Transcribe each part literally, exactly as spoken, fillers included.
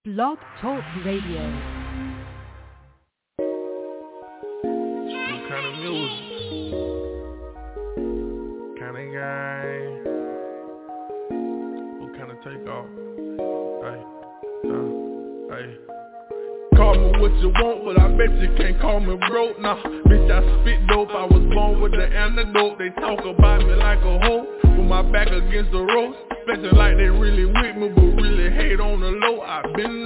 Blog Talk Radio. What kind of music? Kind of guy? What kind of takeoff? Hey, uh, hey. Call me what you want, but I bet you can't call me broke. Nah, bitch, I spit dope. I was born with the antidote. They talk about me like a hoe, with my back against the ropes. Special like they really with me, but really hate on the low. I been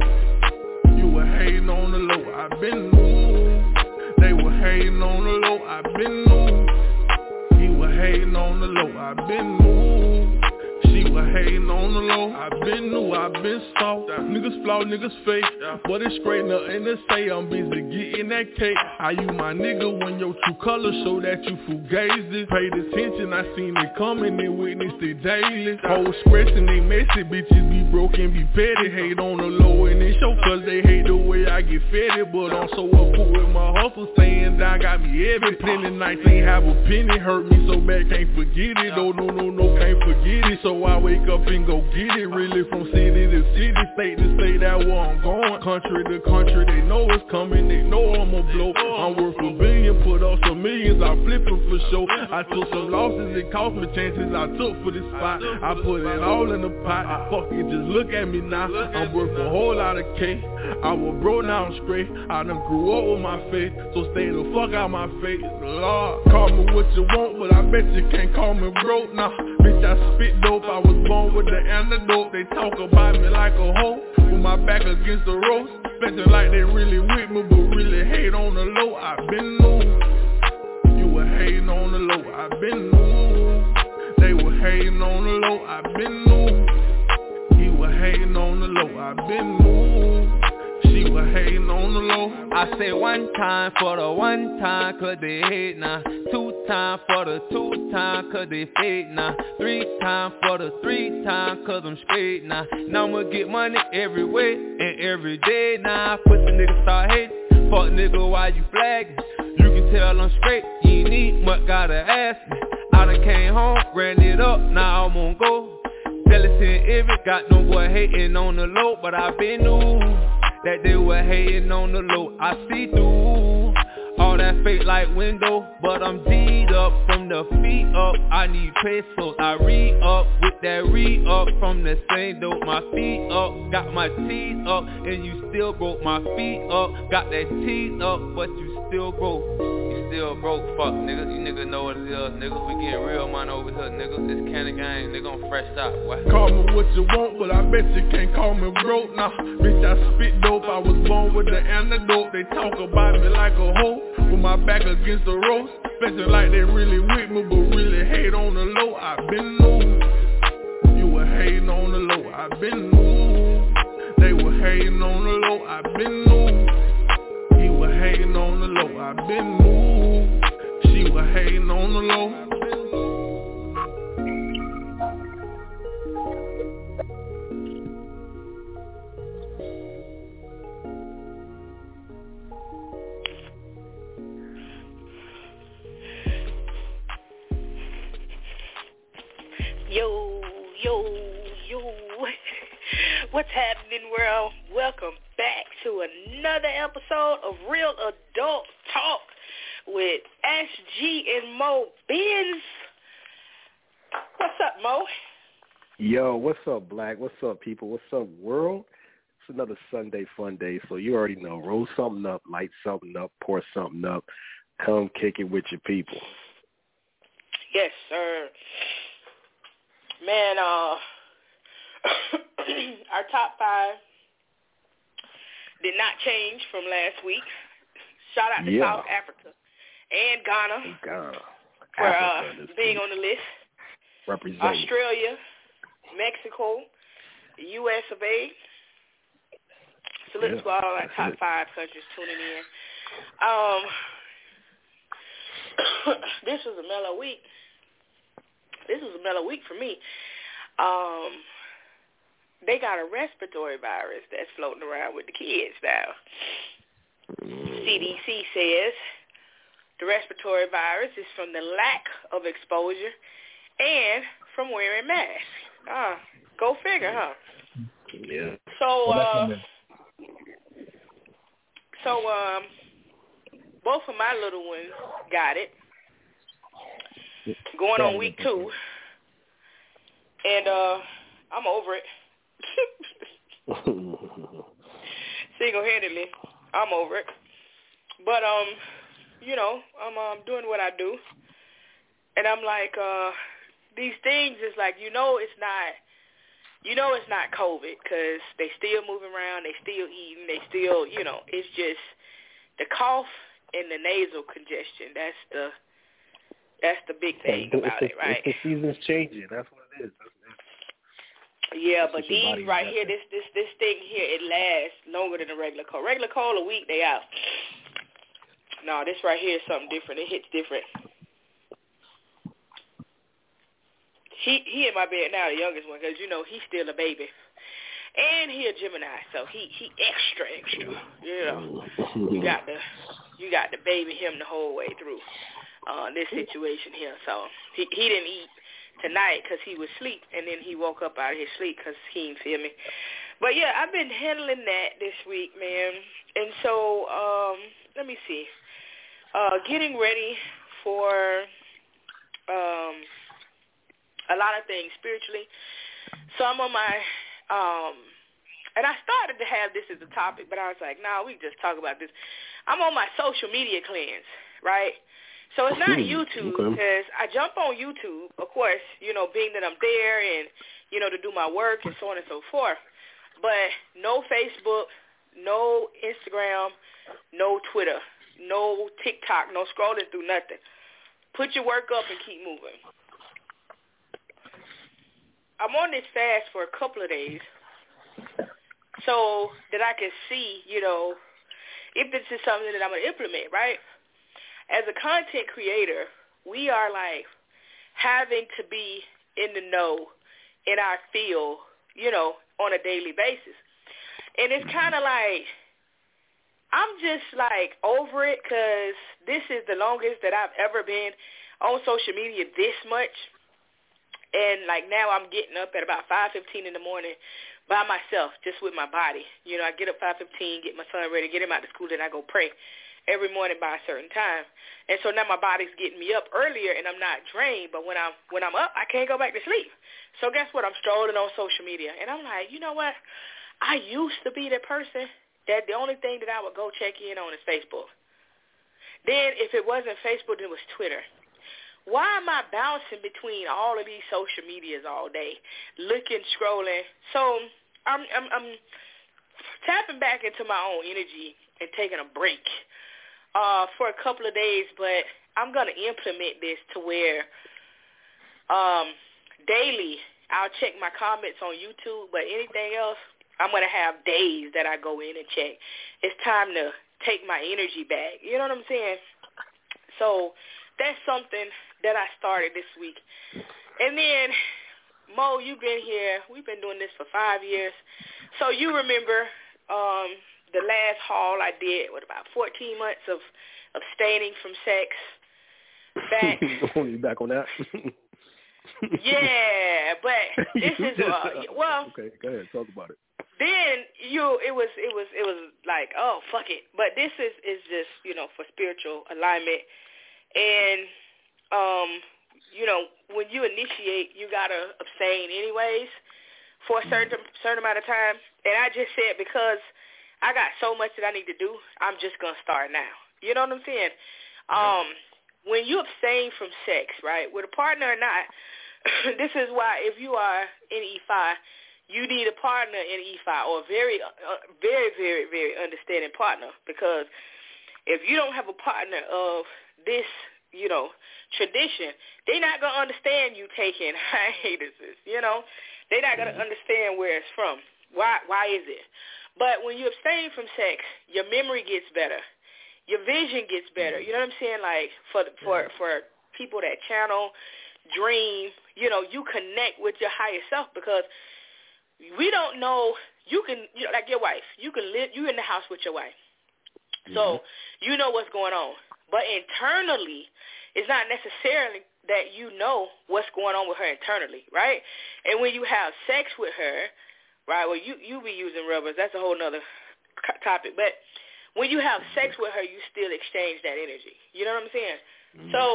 new. You were hating on the low. I been new. They were hating on the low. I been new. He was hating on the low. I been new. She was hating on the low. I been new, I been soft. Niggas flaw, niggas fake. But it's straight nothing to say. I'm busy getting that cake. Are you my nigga when your true colors show that you fugazi? Paid attention, I seen it coming and witnessed it daily. Hoes scratching, they messy, bitches be broken, be petty. Hate on the low and it show cause they hate the way I get fed. But I'm so up with my hustle, staying down got me heavy. Plenty nights ain't have a penny, hurt me so bad, can't forget it. Oh no, no, no, can't forget it. So I wake up and go get it. Really from city to city, state to state, that where I'm going. Country to country, they know it's coming, they know I'ma blow. I'm worth a billion, put up some millions, I flip it for sure. I took some losses, it cost me chances I took for this spot. I put it all in the pot, fuck it, just look at me now. I'm worth a whole lot of cake. I was broke, now I'm straight. I done grew up with my faith, so stay the fuck out my face. Lord, call me what you want, but I bet you can't call me broke. Nah, bitch, I spit dope. I was born with the antidote. They talk about me like a hoe, with my back against the ropes. Special like they really with me, but really hate on the low. I been new. You were hating on the low. I been new. They were hating on the low. I been new. He was hating on the low. I been new. She was hating on the low. I say one time for the one time, cause they hate now. Two time for the two time, cause they fake now. Three time for the three time, cause I'm straight now. Now I'ma get money every way and every day now. Put the nigga start hating. Fuck nigga, why you flagging? You can tell I'm straight, you ain't need much, gotta ask me. I done came home, ran it up, now I'm on go. Jealous and every, got no boy hating on the low, but I been new. That they were hating on the low, I see through all that fake like window, but I'm G'd up from the feet up. I need pesos, I re-up with that re-up from the same dope. My feet up, got my teeth up, and you still broke. My feet up, got that teeth up, but you still broke. You still broke, fuck nigga. You niggas know what it is, nigga. We getting real money over here, nigga. This kind of game, nigga, I'm fresh out. What? Call me what you want, but I bet you can't call me broke. Nah, bitch, I spit dope. I was born with the antidote. They talk about me like a hoe, with my back against the ropes. Special like they really with me, but really hate on the low. I been new. You were hating on the low. I been new. They were hating on the low. I been new. He was hating on the low. I been new. She was hating on the low. Yo, yo, yo, what's happening, world? Welcome back to another episode of Real Adult Talk with S G and Mo Benz. What's up, Mo? Yo, what's up, Black? What's up, people? What's up, world? It's another Sunday fun day, so you already know. Roll something up, light something up, pour something up. Come kick it with your people. Yes, sir. Man, uh, our top five did not change from last week. Shout out to yeah. South Africa and Ghana, Ghana. for uh, being on the list. Representing. Australia, Mexico, the U S of A. Salute yeah. to all our top five countries tuning in. Um, this was a mellow week. This was a mellow week for me. Um, they got a respiratory virus that's floating around with the kids now. C D C says the respiratory virus is from the lack of exposure and from wearing masks. Ah, go figure, huh? Yeah. So, uh, so um, both of my little ones got it. Going on week two, and uh, I'm over it. Single-handedly, I'm over it. But um, you know, I'm um doing what I do, and I'm like, uh, these things is like, you know, it's not. You know it's not COVID because they still moving around, they still eating, they still, you know, it's just the cough and the nasal congestion. That's the that's the big thing it's about the, it, right? It's the season's changing. That's what it is. That's, that's, yeah, that's but these right here, this this this thing here, it lasts longer than a regular cold. Regular cold, a week, they out. No, this right here is something different. It hits different. He he in my bed now, the youngest one, because, you know, he's still a baby. And he a Gemini, so he, he extra, extra. You know, you got to, you got to baby him the whole way through uh, this situation here. So he, he didn't eat tonight because he was asleep, and then he woke up out of his sleep because he didn't feel me. But, yeah, I've been handling that this week, man. And so um, let me see. Uh, getting ready for... Um, a lot of things spiritually. So I'm on my, um, and I started to have this as a topic, but I was like, nah, we can just talk about this. I'm on my social media cleanse, right? So it's not YouTube because I jump on YouTube, of course, you know, being that I'm there and, you know, to do my work and so on and so forth. But no Facebook, no Instagram, no Twitter, no TikTok, no scrolling through nothing. Put your work up and keep moving. I'm on this fast for a couple of days so that I can see, you know, if this is something that I'm going to implement, right? As a content creator, we are like having to be in the know in our field, you know, on a daily basis. And it's kind of like, I'm just like over it because this is the longest that I've ever been on social media this much. And, like, now I'm getting up at about five fifteen in the morning by myself, just with my body. You know, I get up five fifteen, get my son ready, get him out of school, then I go pray every morning by a certain time. And so now my body's getting me up earlier, and I'm not drained. But when I'm, when I'm up, I can't go back to sleep. So guess what? I'm strolling on social media. And I'm like, you know what? I used to be that person that the only thing that I would go check in on is Facebook. Then if it wasn't Facebook, it was Twitter. Why am I bouncing between all of these social medias all day, looking, scrolling? So I'm, I'm, I'm tapping back into my own energy and taking a break uh, for a couple of days, but I'm going to implement this to where um, daily I'll check my comments on YouTube, but anything else, I'm going to have days that I go in and check. It's time to take my energy back. You know what I'm saying? So that's something that I started this week. And then, Mo, you've been here. We've been doing this for five years. So you remember um, the last haul I did, what, about fourteen months of abstaining from sex back. You back on that? Yeah, but this is, uh, well. Okay, go ahead. Talk about it. Then you, it was, it was, it was like, oh, fuck it. But this is, is just, you know, for spiritual alignment. And, um, you know, when you initiate, you got to abstain anyways for a certain certain amount of time. And I just said because I got so much that I need to do, I'm just going to start now. You know what I'm saying? Um, when you abstain from sex, right, with a partner or not, this is why if you are in E F I, you need a partner in E F I or a very, uh, very, very, very understanding partner, because if you don't have a partner of this, you know, tradition, they're not going to understand you taking hiatuses, you know. They're not going to understand where it's from. Why Why is it? But when you abstain from sex, your memory gets better. Your vision gets better. You know what I'm saying? Like, for for for people that channel, dream, you know, you connect with your higher self, because we don't know, you can, you know, like your wife, you can live, you in the house with your wife. So you know what's going on. But internally, it's not necessarily that you know what's going on with her internally, right? And when you have sex with her, right? Well, you you be using rubbers. That's a whole nother topic. But when you have sex with her, you still exchange that energy. You know what I'm saying? Mm. So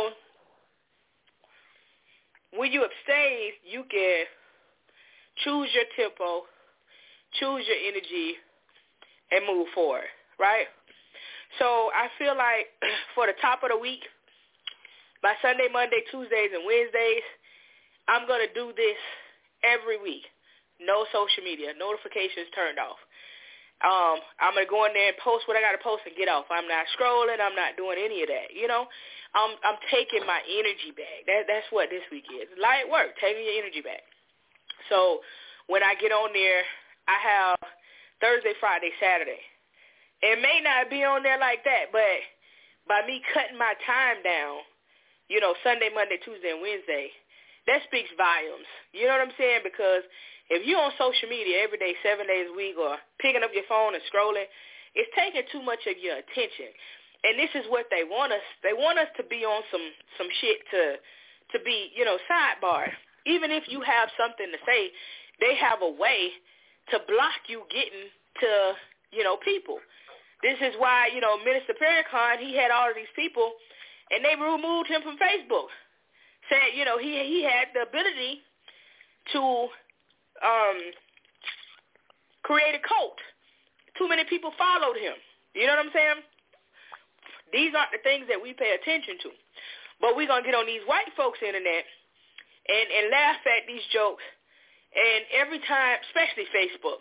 when you abstain, you can choose your tempo, choose your energy, and move forward, right? So I feel like for the top of the week, by Sunday, Monday, Tuesdays, and Wednesdays, I'm going to do this every week. No social media, notifications turned off. Um, I'm going to go in there and post what I got to post and get off. I'm not scrolling. I'm not doing any of that, you know. I'm, I'm taking my energy back. That, that's what this week is. Light work, taking your energy back. So when I get on there, I have Thursday, Friday, Saturday. It may not be on there like that, but by me cutting my time down, you know, Sunday, Monday, Tuesday, and Wednesday, that speaks volumes. You know what I'm saying? Because if you're on social media every day, seven days a week, or picking up your phone and scrolling, it's taking too much of your attention. And this is what they want us. They want us to be on some, some shit to to be, you know, sidebar. Even if you have something to say, they have a way to block you getting to, you know, people. This is why, you know, Minister Farrakhan, he had all of these people, and they removed him from Facebook. Said, you know, he he had the ability to um, create a cult. Too many people followed him. You know what I'm saying? These aren't the things that we pay attention to. But we're going to get on these white folks' internet and, and laugh at these jokes. And every time, especially Facebook,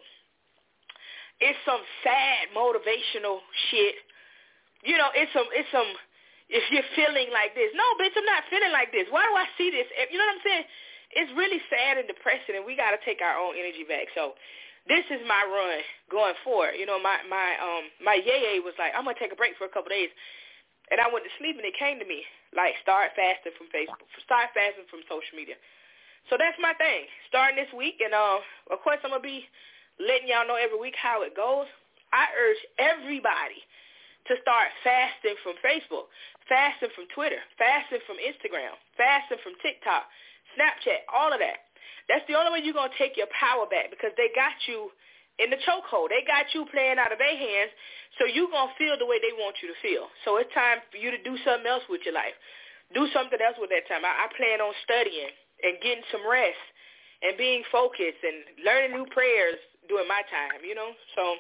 it's some sad motivational shit. You know, it's some, it's some, if you're feeling like this. No, bitch, I'm not feeling like this. Why do I see this? You know what I'm saying? It's really sad and depressing, and we got to take our own energy back. So this is my run going forward. You know, my my um my yay was like, I'm going to take a break for a couple of days. And I went to sleep, and it came to me, like, start fasting from Facebook, start fasting from social media. So that's my thing, starting this week. And, uh, of course, I'm going to be letting y'all know every week how it goes. I urge everybody to start fasting from Facebook, fasting from Twitter, fasting from Instagram, fasting from TikTok, Snapchat, all of that. That's the only way you're going to take your power back, because they got you in the chokehold. They got you playing out of their hands, so you're going to feel the way they want you to feel. So it's time for you to do something else with your life. Do something else with that time. I, I plan on studying and getting some rest and being focused and learning new prayers during my time, you know. So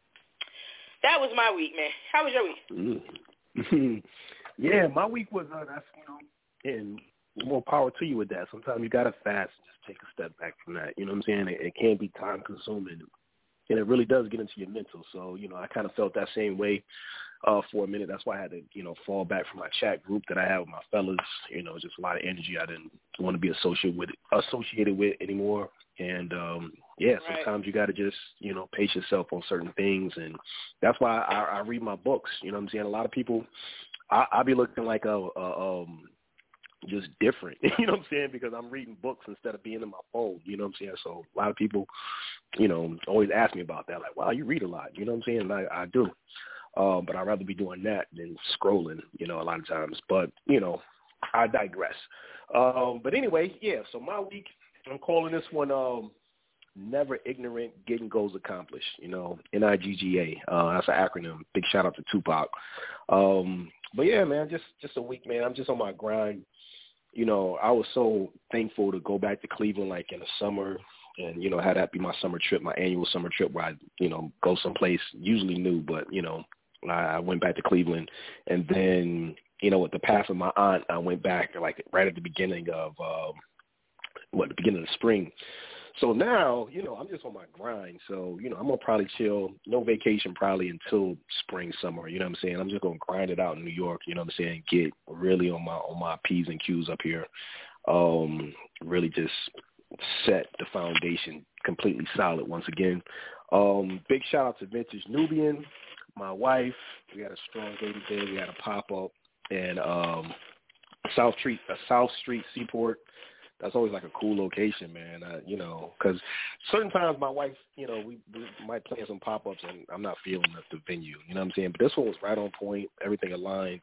that was my week, man. How was your week? Mm. Yeah, my week was, uh, that's, you know, and more power to you with that. Sometimes you got to fast and just take a step back from that. You know what I'm saying? It, it can be time-consuming, and it really does get into your mental. So, you know, I kind of felt that same way uh, for a minute. That's why I had to, you know, fall back from my chat group that I have with my fellas. You know, just a lot of energy I didn't want to be associated with, associated with anymore. And, um, yeah, sometimes right. you got to just, you know, pace yourself on certain things. And that's why I, I read my books. You know what I'm saying? A lot of people, I, I be looking like a, a um, just different, you know what I'm saying? Because I'm reading books instead of being in my phone, you know what I'm saying? So a lot of people, you know, always ask me about that. Like, wow, you read a lot, you know what I'm saying? And I, I do. Um, but I'd rather be doing that than scrolling, you know, a lot of times. But, you know, I digress. Um, but anyway, yeah, so my week, I'm calling this one um, Never Ignorant, Getting Goals Accomplished, you know, N I G G A. Uh, that's an acronym. Big shout out to Tupac. Um, but, yeah, man, just, just a week, man. I'm just on my grind. You know, I was so thankful to go back to Cleveland, like, in the summer and, you know, have that be my summer trip, my annual summer trip where I, you know, go someplace usually new, but, you know, I went back to Cleveland. And then, you know, with the pass of my aunt, I went back, like, right at the beginning of, uh, what, the beginning of the spring. So now, you know, I'm just on my grind. So, you know, I'm going to probably chill, no vacation probably until spring, summer. You know what I'm saying? I'm just going to grind it out in New York, you know what I'm saying, get really on my on my P's and Q's up here. Um, really just set the foundation completely solid once again. Um, big shout out to Vintage Nubian, my wife. We had a strong day today. We had a pop-up in um, South Street, uh, South Street Seaport. That's always like a cool location, man. Uh, you know, because certain times my wife, you know, we, we might plan some pop-ups and I'm not feeling the, the venue. You know what I'm saying? But this one was right on point. Everything aligned.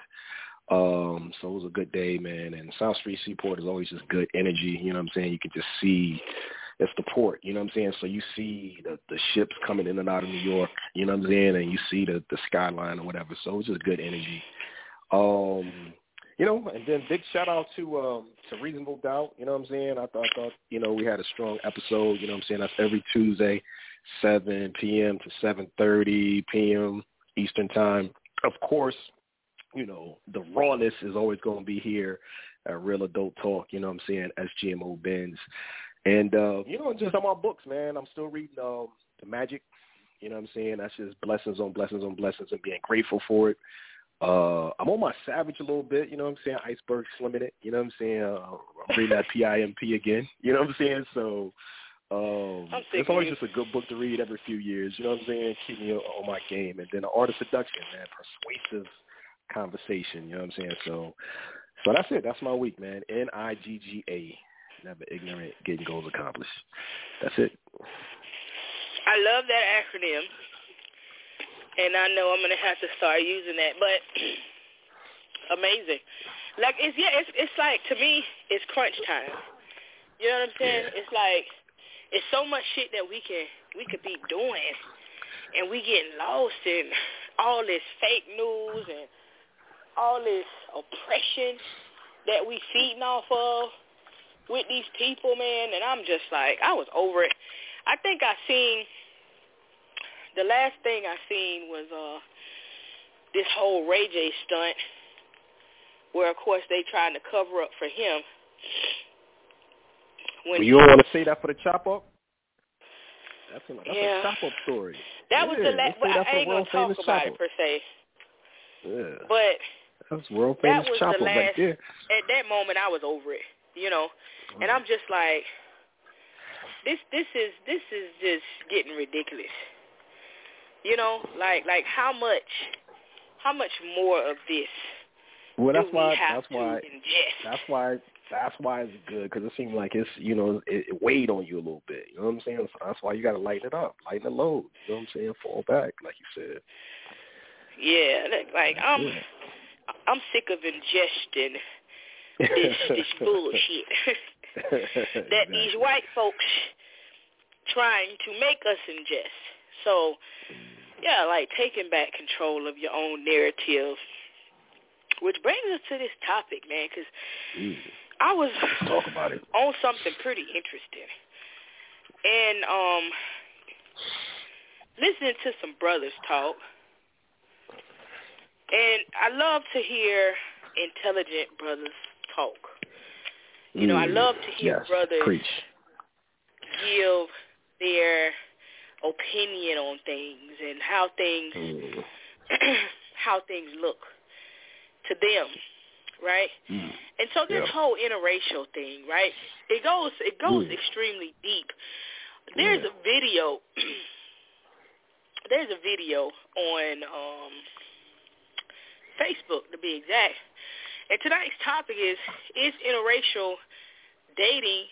Um, so it was a good day, man. And South Street Seaport is always just good energy. You know what I'm saying? You can just see it's the port, you know what I'm saying? So you see the, the ships coming in and out of New York, you know what I'm saying? And you see the, the skyline or whatever. So it's just good energy. Um, you know, and then big shout out to um, to Reasonable Doubt, you know what I'm saying? I thought, I thought, you know, we had a strong episode, you know what I'm saying? That's every Tuesday, seven p.m. to seven thirty p.m. Eastern Time. Of course, you know, the rawness is always going to be here at Real Adult Talk, you know what I'm saying, S G M O Benz. And, uh, you know, just on my books, man, I'm still reading um, The Magic, you know what I'm saying? That's just blessings on blessings on blessings and being grateful for it. Uh, I'm on my Savage a little bit, you know what I'm saying? Iceberg Slimming It, you know what I'm saying? Uh, I'm reading that P I M P again, you know what I'm saying? So um, it's always just a good book to read every few years, you know what I'm saying? Keep me on my game. And then The Art of Seduction, man, persuasive conversation, you know what I'm saying? So so that's it. That's my week, man. N I G G A. Never ignorant, getting goals accomplished. That's it. I love that acronym. And I know I'm gonna have to start using that, but amazing. Like it's yeah, it's it's like to me, it's crunch time. You know what I'm saying? Yeah. It's like it's so much shit that we can we could be doing, and we getting lost in all this fake news and all this oppression that we feeding off of with these people, man. And I'm just like, I was over it. I think I seen. The last thing I seen was uh, this whole Ray J stunt where, of course, they trying to cover up for him. When well, you don't want to say that for the chop-up? That's a, that's yeah. a chop-up story. That yeah, was the last. Well, I ain't going to talk about chop-up. it, per se. Yeah. But that's world famous that was chop-up the last, right there. At that moment, I was over it, you know. Mm. And I'm just like, this, this is, this is just getting ridiculous. You know, like like how much, how much more of this? Well, that's do why. We have that's to why. ingest? That's why. That's why it's good because it seems like it's you know it, it weighed on you a little bit. You know what I'm saying? So that's why you got to lighten it up, lighten the load. You know what I'm saying? Fall back, like you said. Yeah, like I'm, yeah. I'm sick of ingesting this this bullshit that exactly. these white folks trying to make us ingest. So, yeah, like taking back control of your own narrative, which brings us to this topic, man, because I was Let's talk about it. on something pretty interesting. And um, listening to some brothers talk, and I love to hear intelligent brothers talk. You know, I love to hear yes, brothers preach. give their opinion on things and how things mm. how things look to them, right? Mm. And so this yeah. whole interracial thing, right? It goes it goes mm. extremely deep. There's yeah. a video. there's a video on um, Facebook, to be exact. And tonight's topic is: is interracial dating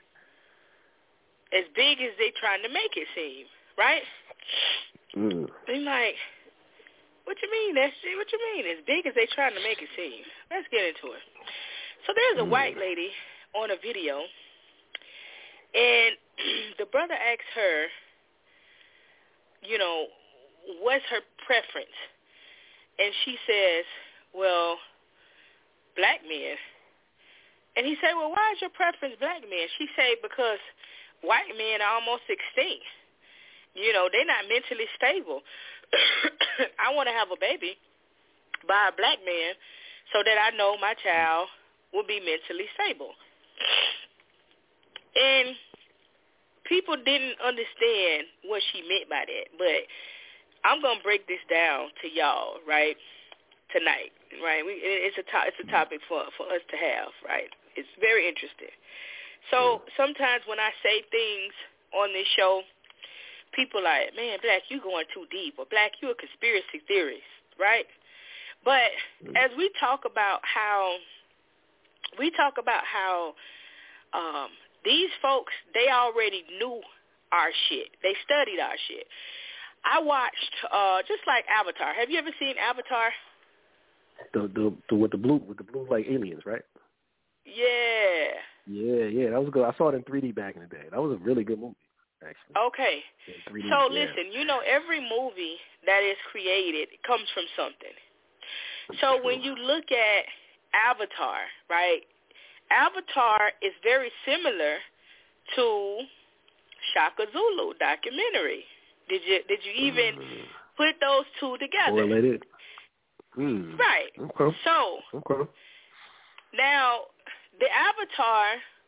as big as they trying to make it seem? Right? Mm. I'm like, what you mean? That's what you mean? As big as they trying to make it seem? Let's get into it. So there's a mm. white lady on a video, and the brother asks her, you know, what's her preference? And she says, well, black men. And he said, well, why is your preference black men? She said, because white men are almost extinct. You know, they're not mentally stable. I want to have a baby by a black man so that I know my child will be mentally stable. And people didn't understand what she meant by that. But I'm going to break this down to y'all, right, tonight, right? We, it's a to, it's a topic for, for us to have, right? It's very interesting. So sometimes when I say things on this show, people like, man, Black, you going too deep, or Black, you a conspiracy theorist, right? But as we talk about how we talk about how um, these folks, they already knew our shit. They studied our shit. I watched uh, just like Avatar. Have you ever seen Avatar? The the, the with the blue with the blue like aliens, right? Yeah. Yeah, yeah, that was good. I saw it in three D back in the day. That was a really good movie, actually. Okay. three D, so yeah. listen, you know, every movie that is created comes from something. So True. when you look at Avatar, right, Avatar is very similar to Shaka Zulu documentary. Did you did you even mm. put those two together? Correlated. Mm. Right. Okay. So okay. now the Avatar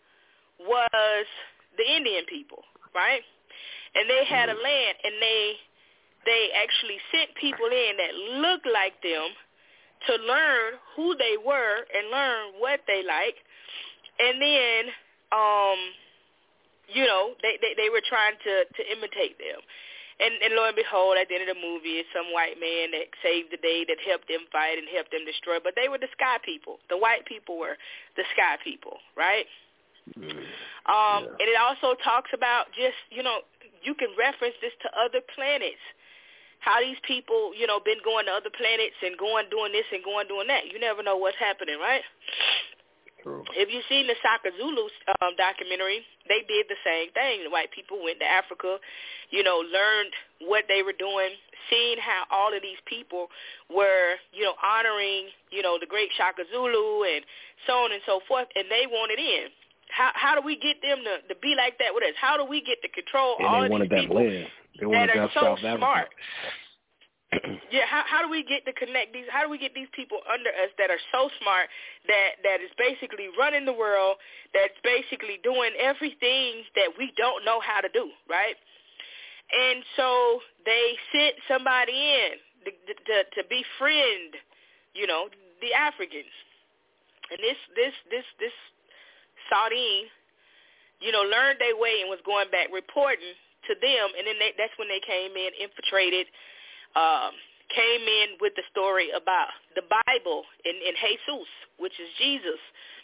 was the Indian people, right? And they had mm. a land, and they they actually sent people in that looked like them to learn who they were and learn what they like. And then, um, you know, they, they, they were trying to, to imitate them. And, and lo and behold, at the end of the movie, it's some white man that saved the day, that helped them fight and helped them destroy. But they were the sky people. The white people were the sky people, right? Mm, um, yeah. And it also talks about just, you know, you can reference this to other planets. How these people, you know, been going to other planets and going doing this and going doing that. You never know what's happening, right? True. If you've seen the Shaka Zulu um, documentary, they did the same thing. The white people went to Africa, you know, learned what they were doing, seeing how all of these people were, you know, honoring, you know, the great Shaka Zulu and so on and so forth, and they wanted in. How how do we get them to, to be like that with us? How do we get to control and all they of wanted these that people land. They wanted that are that so South smart? Africa. Yeah, how how do we get to connect these? How do we get these people under us that are so smart that that is basically running the world, that's basically doing everything that we don't know how to do, right? And so they sent somebody in to to, to befriend, you know, the Africans. And this this this this Sardine, you know, learned their way and was going back reporting to them, and then they, that's when they came in, infiltrated. Um, came in with the story about the Bible and, and Jesus, which is Jesus.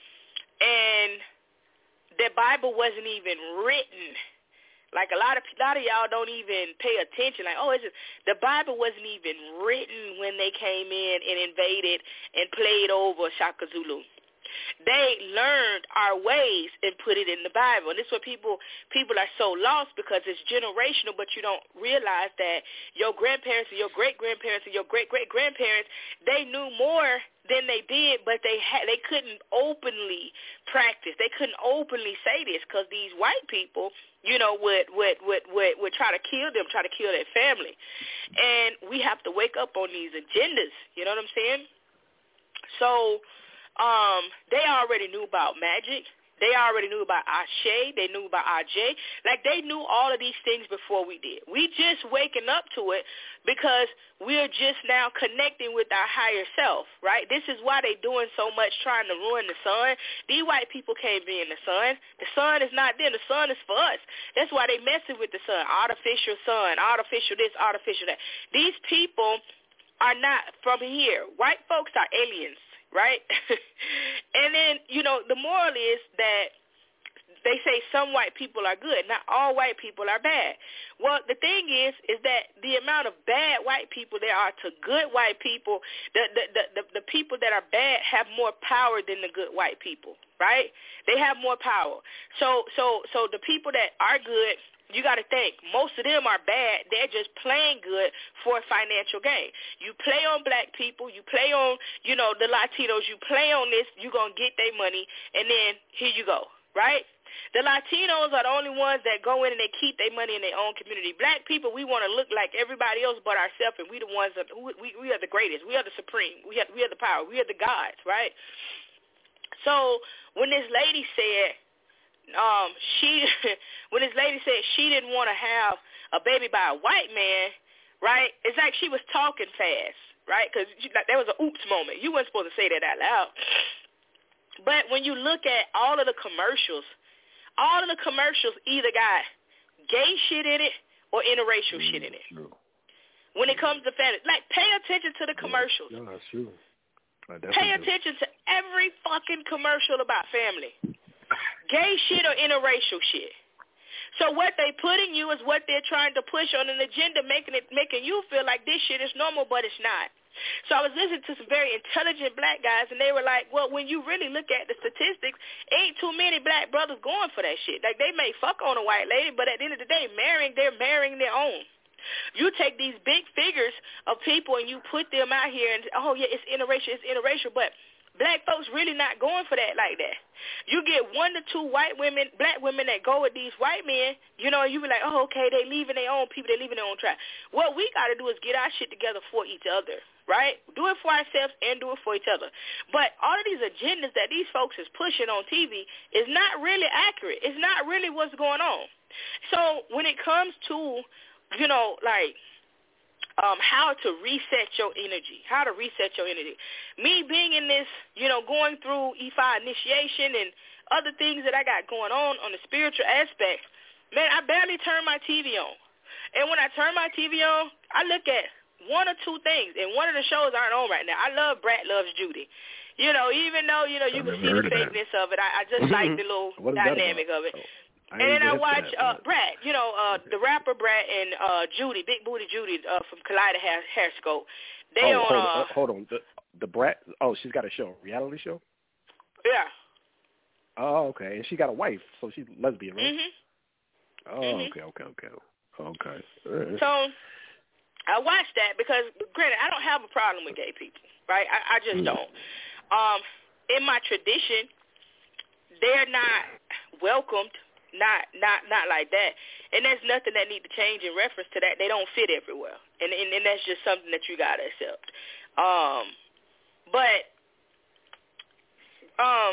And the Bible wasn't even written. Like a lot of a lot of y'all don't even pay attention. Like, oh, it's just, the Bible wasn't even written when they came in and invaded and played over Shaka Zulu. They learned our ways and put it in the Bible. And this is what people people are so lost, because it's generational, but you don't realize that your grandparents and your great-grandparents and your great-great-grandparents, they knew more than they did, but they had, they couldn't openly practice. They couldn't openly say this because these white people, you know, would, would, would, would, would try to kill them, try to kill their family. And we have to wake up on these agendas. You know what I'm saying? So Um, they already knew about magic. They already knew about Ashe. They knew about Aj. Like, they knew all of these things before we did. We just waking up to it because we're just now connecting with our higher self, right? This is why they're doing so much trying to ruin the sun. These white people can't be in the sun. The sun is not them. The sun is for us. That's why they messing with the sun. Artificial sun, artificial this, artificial that. These people are not from here. White folks are aliens. Right? And then, you know, the moral is that they say some white people are good. Not all white people are bad. Well, the thing is, is that the amount of bad white people there are to good white people, the the, the, the, the people that are bad have more power than the good white people, right? They have more power. So, so, so the people that are good, you got to think, most of them are bad. They're just playing good for financial gain. You play on black people. You play on, you know, the Latinos. You play on this. You're going to get their money, and then here you go, right? The Latinos are the only ones that go in and they keep their money in their own community. Black people, we want to look like everybody else but ourselves, and we the ones that, we, we are the greatest. We are the supreme. We have, we are the power. We are the gods, right? So when this lady said, Um, she, when this lady said she didn't want to have a baby by a white man, right, it's like she was talking fast, right, because like, there was an oops moment. You weren't supposed to say that out loud. But when you look at all of the commercials, all of the commercials either got gay shit in it or interracial mm, shit in it. True. When it comes to family, like, pay attention to the commercials. No, that's true. Pay attention to every fucking commercial about family. Gay shit or interracial shit. So what they putting you is what they're trying to push on an agenda, making it making you feel like this shit is normal, but it's not. So I was listening to some very intelligent black guys, and they were like, well, when you really look at the statistics, ain't too many black brothers going for that shit. Like, they may fuck on a white lady, but at the end of the day, marrying, they're marrying their own. You take these big figures of people and you put them out here and, oh, yeah, it's interracial, it's interracial, but black folks really not going for that like that. You get one to two white women, black women that go with these white men, you know, and you be like, oh, okay, they leaving their own people, they leaving their own tribe. What we got to do is get our shit together for each other, right? Do it for ourselves and do it for each other. But all of these agendas that these folks is pushing on T V is not really accurate. It's not really what's going on. So when it comes to, you know, like, um, how to reset your energy, how to reset your energy. Me being in this, you know, going through E F I initiation and other things that I got going on on the spiritual aspect, man, I barely turn my T V on. And when I turn my T V on, I look at one or two things, and one of the shows aren't on right now. I love Brat Loves Judy. You know, even though, you know, you can see the fakeness of it, I, I just like the little dynamic of it. Oh. And then I watch uh, Brat, you know, uh, the rapper Brat and uh, Judy, Big Booty Judy uh, from Collider Hair, Hair Scope. They oh, on. Hold uh, on, hold on. The, the Brat. Oh, she's got a show, reality show. Yeah. Oh, okay. And she got a wife, so she's lesbian, right? Mhm. Oh, mm-hmm. okay, okay, okay, okay. Right. So I watch that because, granted, I don't have a problem with gay people, right? I, I just mm. don't. Um, in my tradition, they're not welcomed. Not not not like that. And there's nothing that need to change in reference to that. They don't fit everywhere. And and, and that's just something that you got to accept. Um, but um,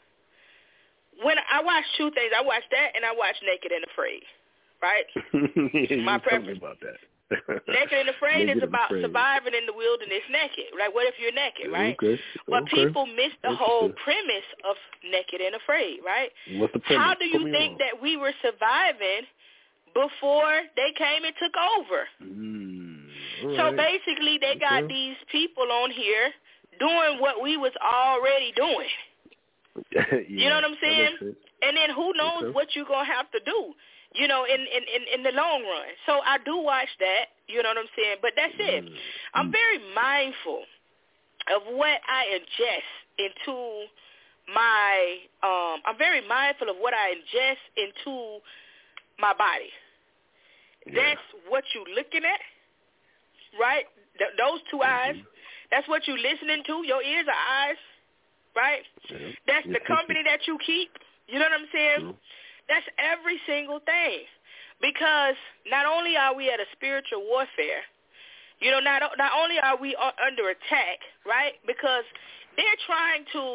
when I watch two things, I watch that and I watch Naked and Afraid, right? yeah, My preference about that. Naked and Afraid Naked is about afraid. surviving in the wilderness naked. Like, what if you're naked, right? Okay. But okay. people miss the whole premise of Naked and Afraid, right? What's the premise? How do you think on. that we were surviving before they came and took over? Mm, so right. basically, they okay. got these people on here doing what we was already doing. yeah, you know what I'm saying? And then who knows what you're going to have to do, you know, in, in, in, in the long run. So I do watch that, you know what I'm saying? But that's it. Mm. I'm very mindful of what I ingest into my, um, I'm very mindful of what I ingest into my body. Yeah. That's what you're looking at, right? Th- those two mm-hmm. eyes. That's what you're listening to. Your ears are eyes, right? Yeah. That's the company that you keep. You know what I'm saying? Mm-hmm. That's every single thing. Because not only are we at a spiritual warfare, you know, not not only are we under attack, right? Because they're trying to,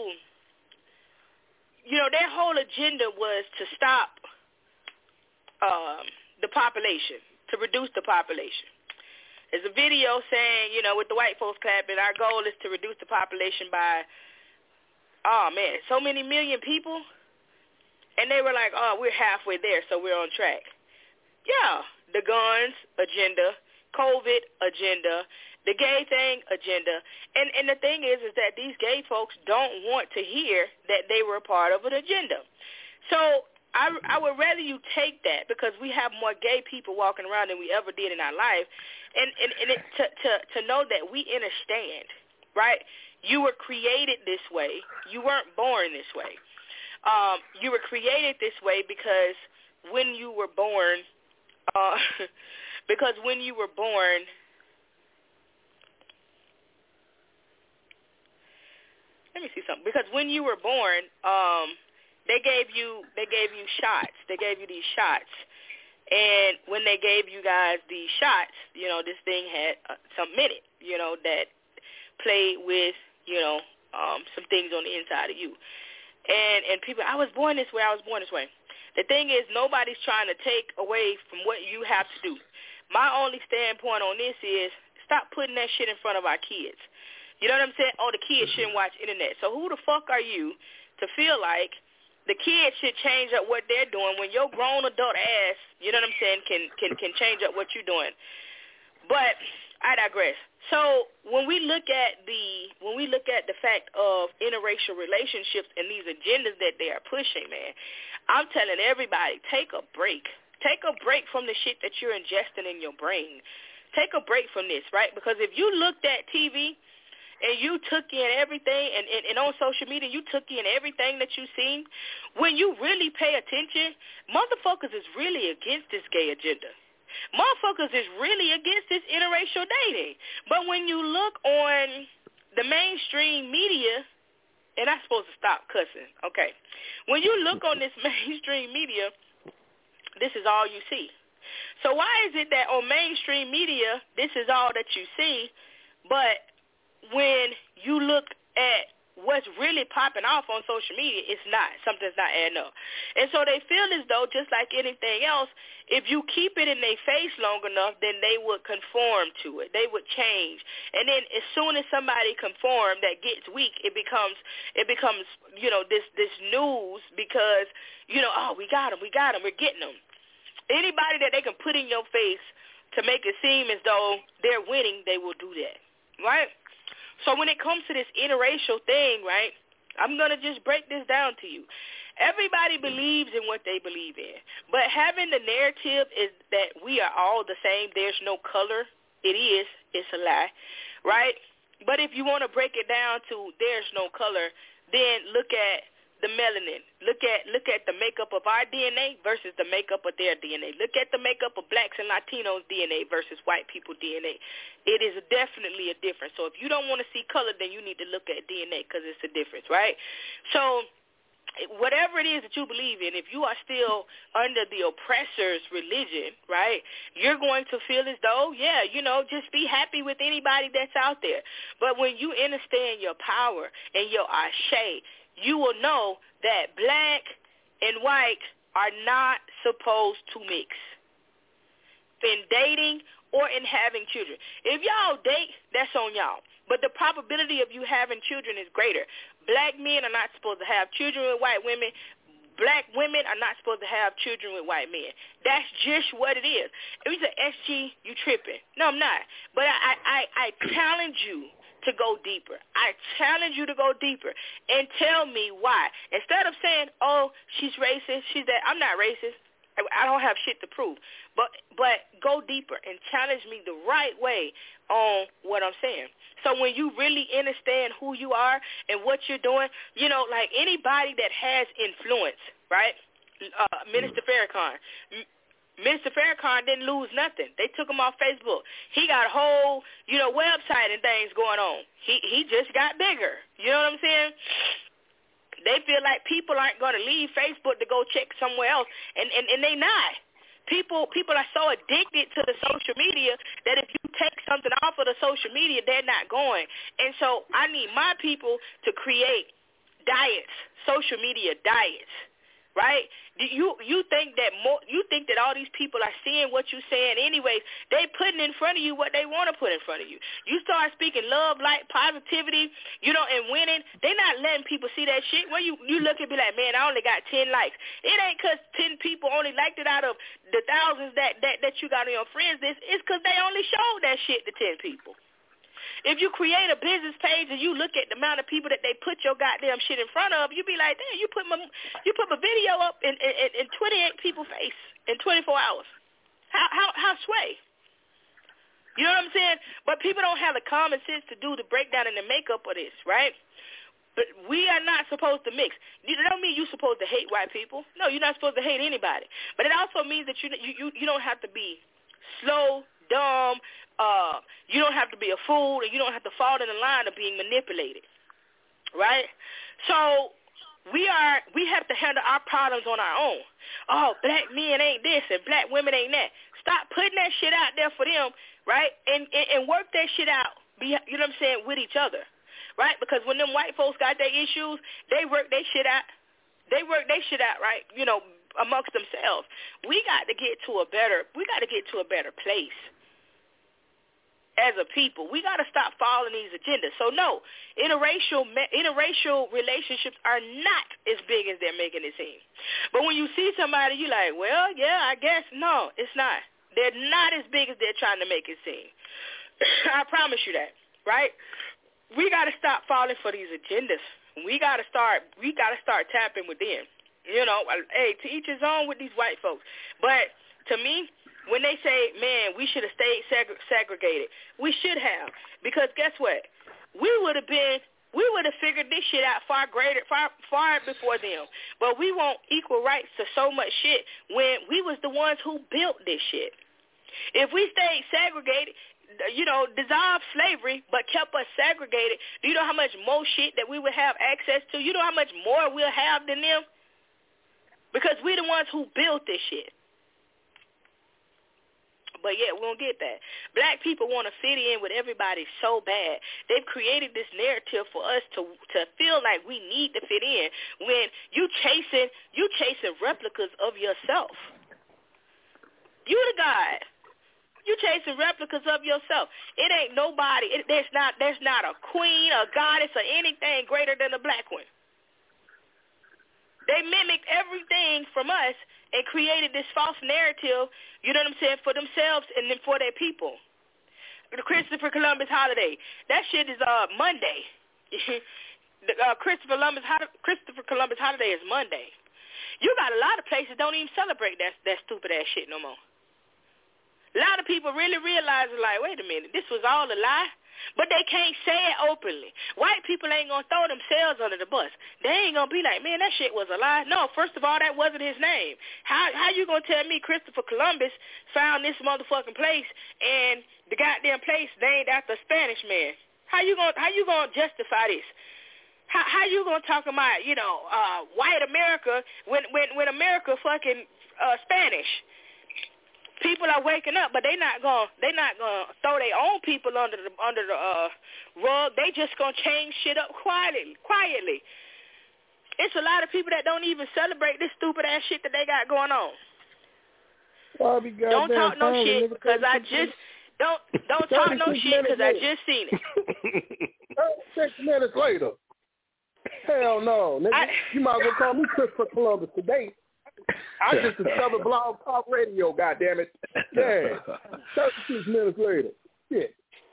you know, their whole agenda was to stop um, the population, to reduce the population. There's a video saying, you know, with the white folks clapping, our goal is to reduce the population by, oh, man, so many million people. And they were like, oh, we're halfway there, so we're on track. Yeah, the guns agenda, COVID agenda, the gay thing agenda. And and the thing is is that these gay folks don't want to hear that they were a part of an agenda. So I, I would rather you take that, because we have more gay people walking around than we ever did in our life. And, and, and it, to, to, to know that we understand, right? You were created this way. You weren't born this way. Um, you were created this way because when you were born, uh, because when you were born, let me see something. Because when you were born, um, they gave you they gave you shots. They gave you these shots, and when they gave you guys these shots, you know, this thing had uh, some in it, you know, that played with, you know, um, some things on the inside of you. And and people, I was born this way, I was born this way. The thing is, nobody's trying to take away from what you have to do. My only standpoint on this is stop putting that shit in front of our kids. You know what I'm saying? Oh, the kids shouldn't watch internet. So who the fuck are you to feel like the kids should change up what they're doing when your grown adult ass, you know what I'm saying, can can, can change up what you're doing? But I digress. So when we look at the when we look at the fact of interracial relationships and these agendas that they are pushing, man, I'm telling everybody, take a break. Take a break from the shit that you're ingesting in your brain. take a break from this, right? Because if you looked at T V and you took in everything, and, and, and on social media you took in everything that you seen, when you really pay attention, motherfuckers is really against this gay agenda. Motherfuckers is really against this interracial dating. But when you look on the mainstream media, and I'm supposed to stop cussing, okay. When you look on this mainstream media, this is all you see. So why is it that on mainstream media, this is all that you see, but when you look at what's really popping off on social media, it's not. Something's not adding up. And so they feel as though, just like anything else, if you keep it in their face long enough, then they would conform to it. They would change. And then as soon as somebody conform that gets weak, it becomes, it becomes, you know, this, this news because, you know, oh, we got them, we got them, we're getting them. Anybody that they can put in your face to make it seem as though they're winning, they will do that, right? So when it comes to this interracial thing, right, I'm going to just break this down to you. Everybody believes in what they believe in, but having the narrative is that we are all the same, there's no color, it is, it's a lie, right? But if you want to break it down to there's no color, then look at the melanin. Look at look at the makeup of our D N A versus the makeup of their D N A. Look at the makeup of blacks and Latinos' D N A versus white people D N A. It is definitely a difference. So if you don't want to see color, then you need to look at D N A because it's a difference, right? So whatever it is that you believe in, if you are still under the oppressor's religion, right, you're going to feel as though, yeah, you know, just be happy with anybody that's out there. But when you understand your power and your ashe, you will know that black and white are not supposed to mix in dating or in having children. If y'all date, that's on y'all. But the probability of you having children is greater. Black men are not supposed to have children with white women. Black women are not supposed to have children with white men. That's just what it is. If you say, S G, you tripping. No, I'm not. But I, I, I challenge you to go deeper. I challenge you to go deeper and tell me why. Instead of saying, oh, she's racist, she's that, I'm not racist. I don't have shit to prove. But but go deeper and challenge me the right way on what I'm saying. So when you really understand who you are and what you're doing, you know, like anybody that has influence, right? Uh, Minister Farrakhan. Mister Farrakhan didn't lose nothing. They took him off Facebook. He got a whole, you know, website and things going on. He he just got bigger. You know what I'm saying? They feel like people aren't going to leave Facebook to go check somewhere else, and, and, and they not. People people are so addicted to the social media that if you take something off of the social media, they're not going. And so I need my people to create diets, social media diets. Right? Do you you think that more? You think that all these people are seeing what you're saying anyways? They putting in front of you what they want to put in front of you. You start speaking love, light, positivity, you know, and winning. They not letting people see that shit. When you you look and be like, man, I only got ten likes. It ain't because ten people only liked it out of the thousands that that that you got on your friends list. It's because they only showed that shit to ten people. If you create a business page and you look at the amount of people that they put your goddamn shit in front of, you be like, damn, you put my you put my video up in, in, in twenty-eight people's face in twenty-four hours. How how how sway? You know what I'm saying? But people don't have the common sense to do the breakdown and the makeup of this, right? But we are not supposed to mix. It don't mean you're supposed to hate white people. No, you're not supposed to hate anybody. But it also means that you you you don't have to be slow, dumb. Uh, you don't have to be a fool, and you don't have to fall in the line of being manipulated, right? So we are we have to handle our problems on our own. Oh, black men ain't this and black women ain't that. Stop putting that shit out there for them, right? And and, and work that shit out. Be, you know what I'm saying, with each other, right? Because when them white folks got their issues, they work their shit out. They work their shit out, right? You know, amongst themselves. We got to get to a better. We got to get to a better place. As a people, we got to stop following these agendas. So no, interracial interracial relationships are not as big as they're making it seem. But when you see somebody, you're like, well, yeah, I guess. No, it's not. They're not as big as they're trying to make it seem. I promise you that, right? We got to stop falling for these agendas. We got to start. We got to start tapping within. You know, hey, to each his own with these white folks. But to me, when they say, man, we should have stayed seg- segregated, we should have. Because guess what? We would have been, we would have figured this shit out far greater, far, far before them. But we want equal rights to so much shit when we was the ones who built this shit. If we stayed segregated, you know, dissolved slavery, but kept us segregated, do you know how much more shit that we would have access to? You know how much more we'll have than them? Because we're the ones who built this shit. But yeah, we don't get that. Black people want to fit in with everybody so bad. They've created this narrative for us to to feel like we need to fit in when you chasing you chasing replicas of yourself. You the God. You chasing replicas of yourself. It ain't nobody. It, there's not there's not a queen, a goddess, or anything greater than a black one. They mimicked everything from us and created this false narrative, you know what I'm saying, for themselves and then for their people. The Christopher Columbus holiday, that shit is uh Monday. the uh, Christopher Columbus Christopher Columbus holiday is Monday. You got a lot of places don't even celebrate that that stupid ass shit no more. A lot of people really realize, like, wait a minute, this was all a lie. But they can't say it openly. White people ain't going to throw themselves under the bus. They ain't going to be like, man, that shit was a lie. No, first of all, that wasn't his name. How how you going to tell me Christopher Columbus found this motherfucking place and the goddamn place named after a Spanish man? How you going how you going to justify this? How how you going to talk about, you know, uh, white America when, when, when America fucking uh, Spanish? People are waking up, but they not gonna they not gonna throw their own people under the under the uh, rug. They just gonna change shit up quietly. Quietly, it's a lot of people that don't even celebrate this stupid ass shit that they got going on. Well, don't talk no shit because I just don't don't talk no shit because I just seen it. Six minutes later, hell no, nigga. I, you might as well call me Christopher Columbus today. I just discovered Blog Talk Radio, goddammit. Yeah. thirty-six minutes later. Shit.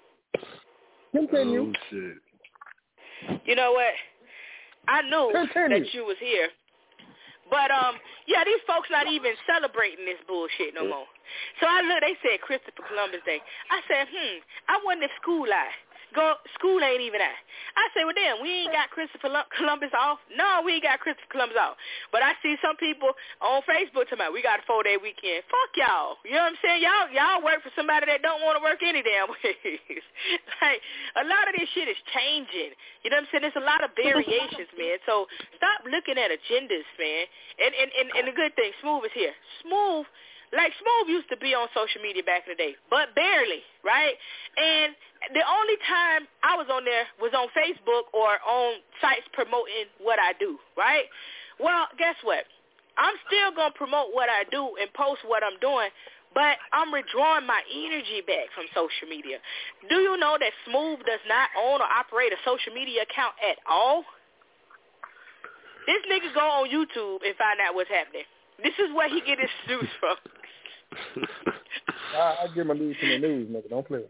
Continue. Oh, shit. You know what? I knew Continue. that you was here. But, um, yeah, these folks not even celebrating this bullshit no more. So I look, they said Christopher Columbus Day. I said, hmm, I wonder if school lied. Go, school ain't even that. I say, well, damn, we ain't got Christopher Columbus off. No, we ain't got Christopher Columbus off. But I see some people on Facebook talking about we got a four-day weekend. Fuck y'all. You know what I'm saying? Y'all y'all work for somebody that don't want to work any damn ways. Like, a lot of this shit is changing. You know what I'm saying? There's a lot of variations, man. So stop looking at agendas, man. And, and, and, and the good thing, Smooth is here. Smooth, like Smooth used to be on social media back in the day, but barely, right? And the only time I was on there was on Facebook or on sites promoting what I do, right? Well, guess what? I'm still going to promote what I do and post what I'm doing, but I'm withdrawing my energy back from social media. Do you know that Smooth does not own or operate a social media account at all? This nigga go on YouTube and find out what's happening. This is where he get his news from. I, I get my news from the news, nigga. Don't play it.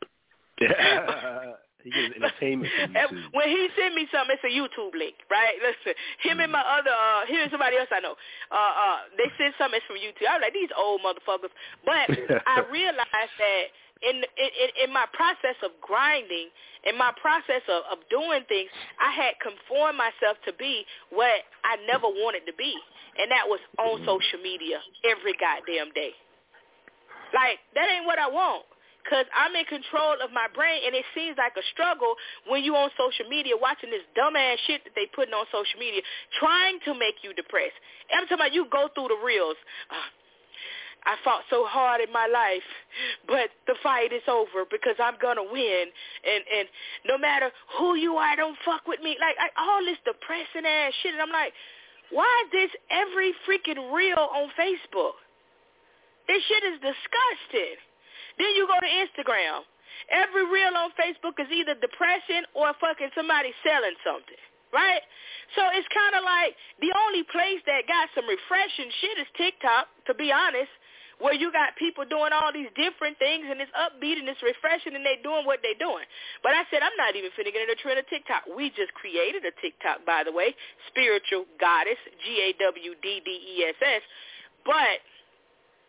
He gets entertainment from YouTube. When he send me something, it's a YouTube link, right? Listen, him and my other, uh, him and somebody else I know, uh, uh, they send something from YouTube. I was like, these old motherfuckers. But I realized that in, in in my process of grinding, in my process of, of doing things, I had conformed myself to be what I never wanted to be, and that was on social media every goddamn day. Like, that ain't what I want. Because I'm in control of my brain, and it seems like a struggle when you on social media watching this dumbass shit that they putting on social media, trying to make you depressed. I'm talking about you go through the reels. Uh, I fought so hard in my life, but the fight is over because I'm going to win. And, and no matter who you are, don't fuck with me. Like, I, all this depressing ass shit. And I'm like, why is this every freaking reel on Facebook? This shit is disgusting. Then you go to Instagram. Every reel on Facebook is either depression or fucking somebody selling something, right? So it's kind of like the only place that got some refreshing shit is TikTok, to be honest, where you got people doing all these different things and it's upbeat and it's refreshing and they doing what they doing. But I said, I'm not even finna get in the trend of TikTok. We just created a TikTok, by the way, Spiritual Goddess, G A W D D E S S. But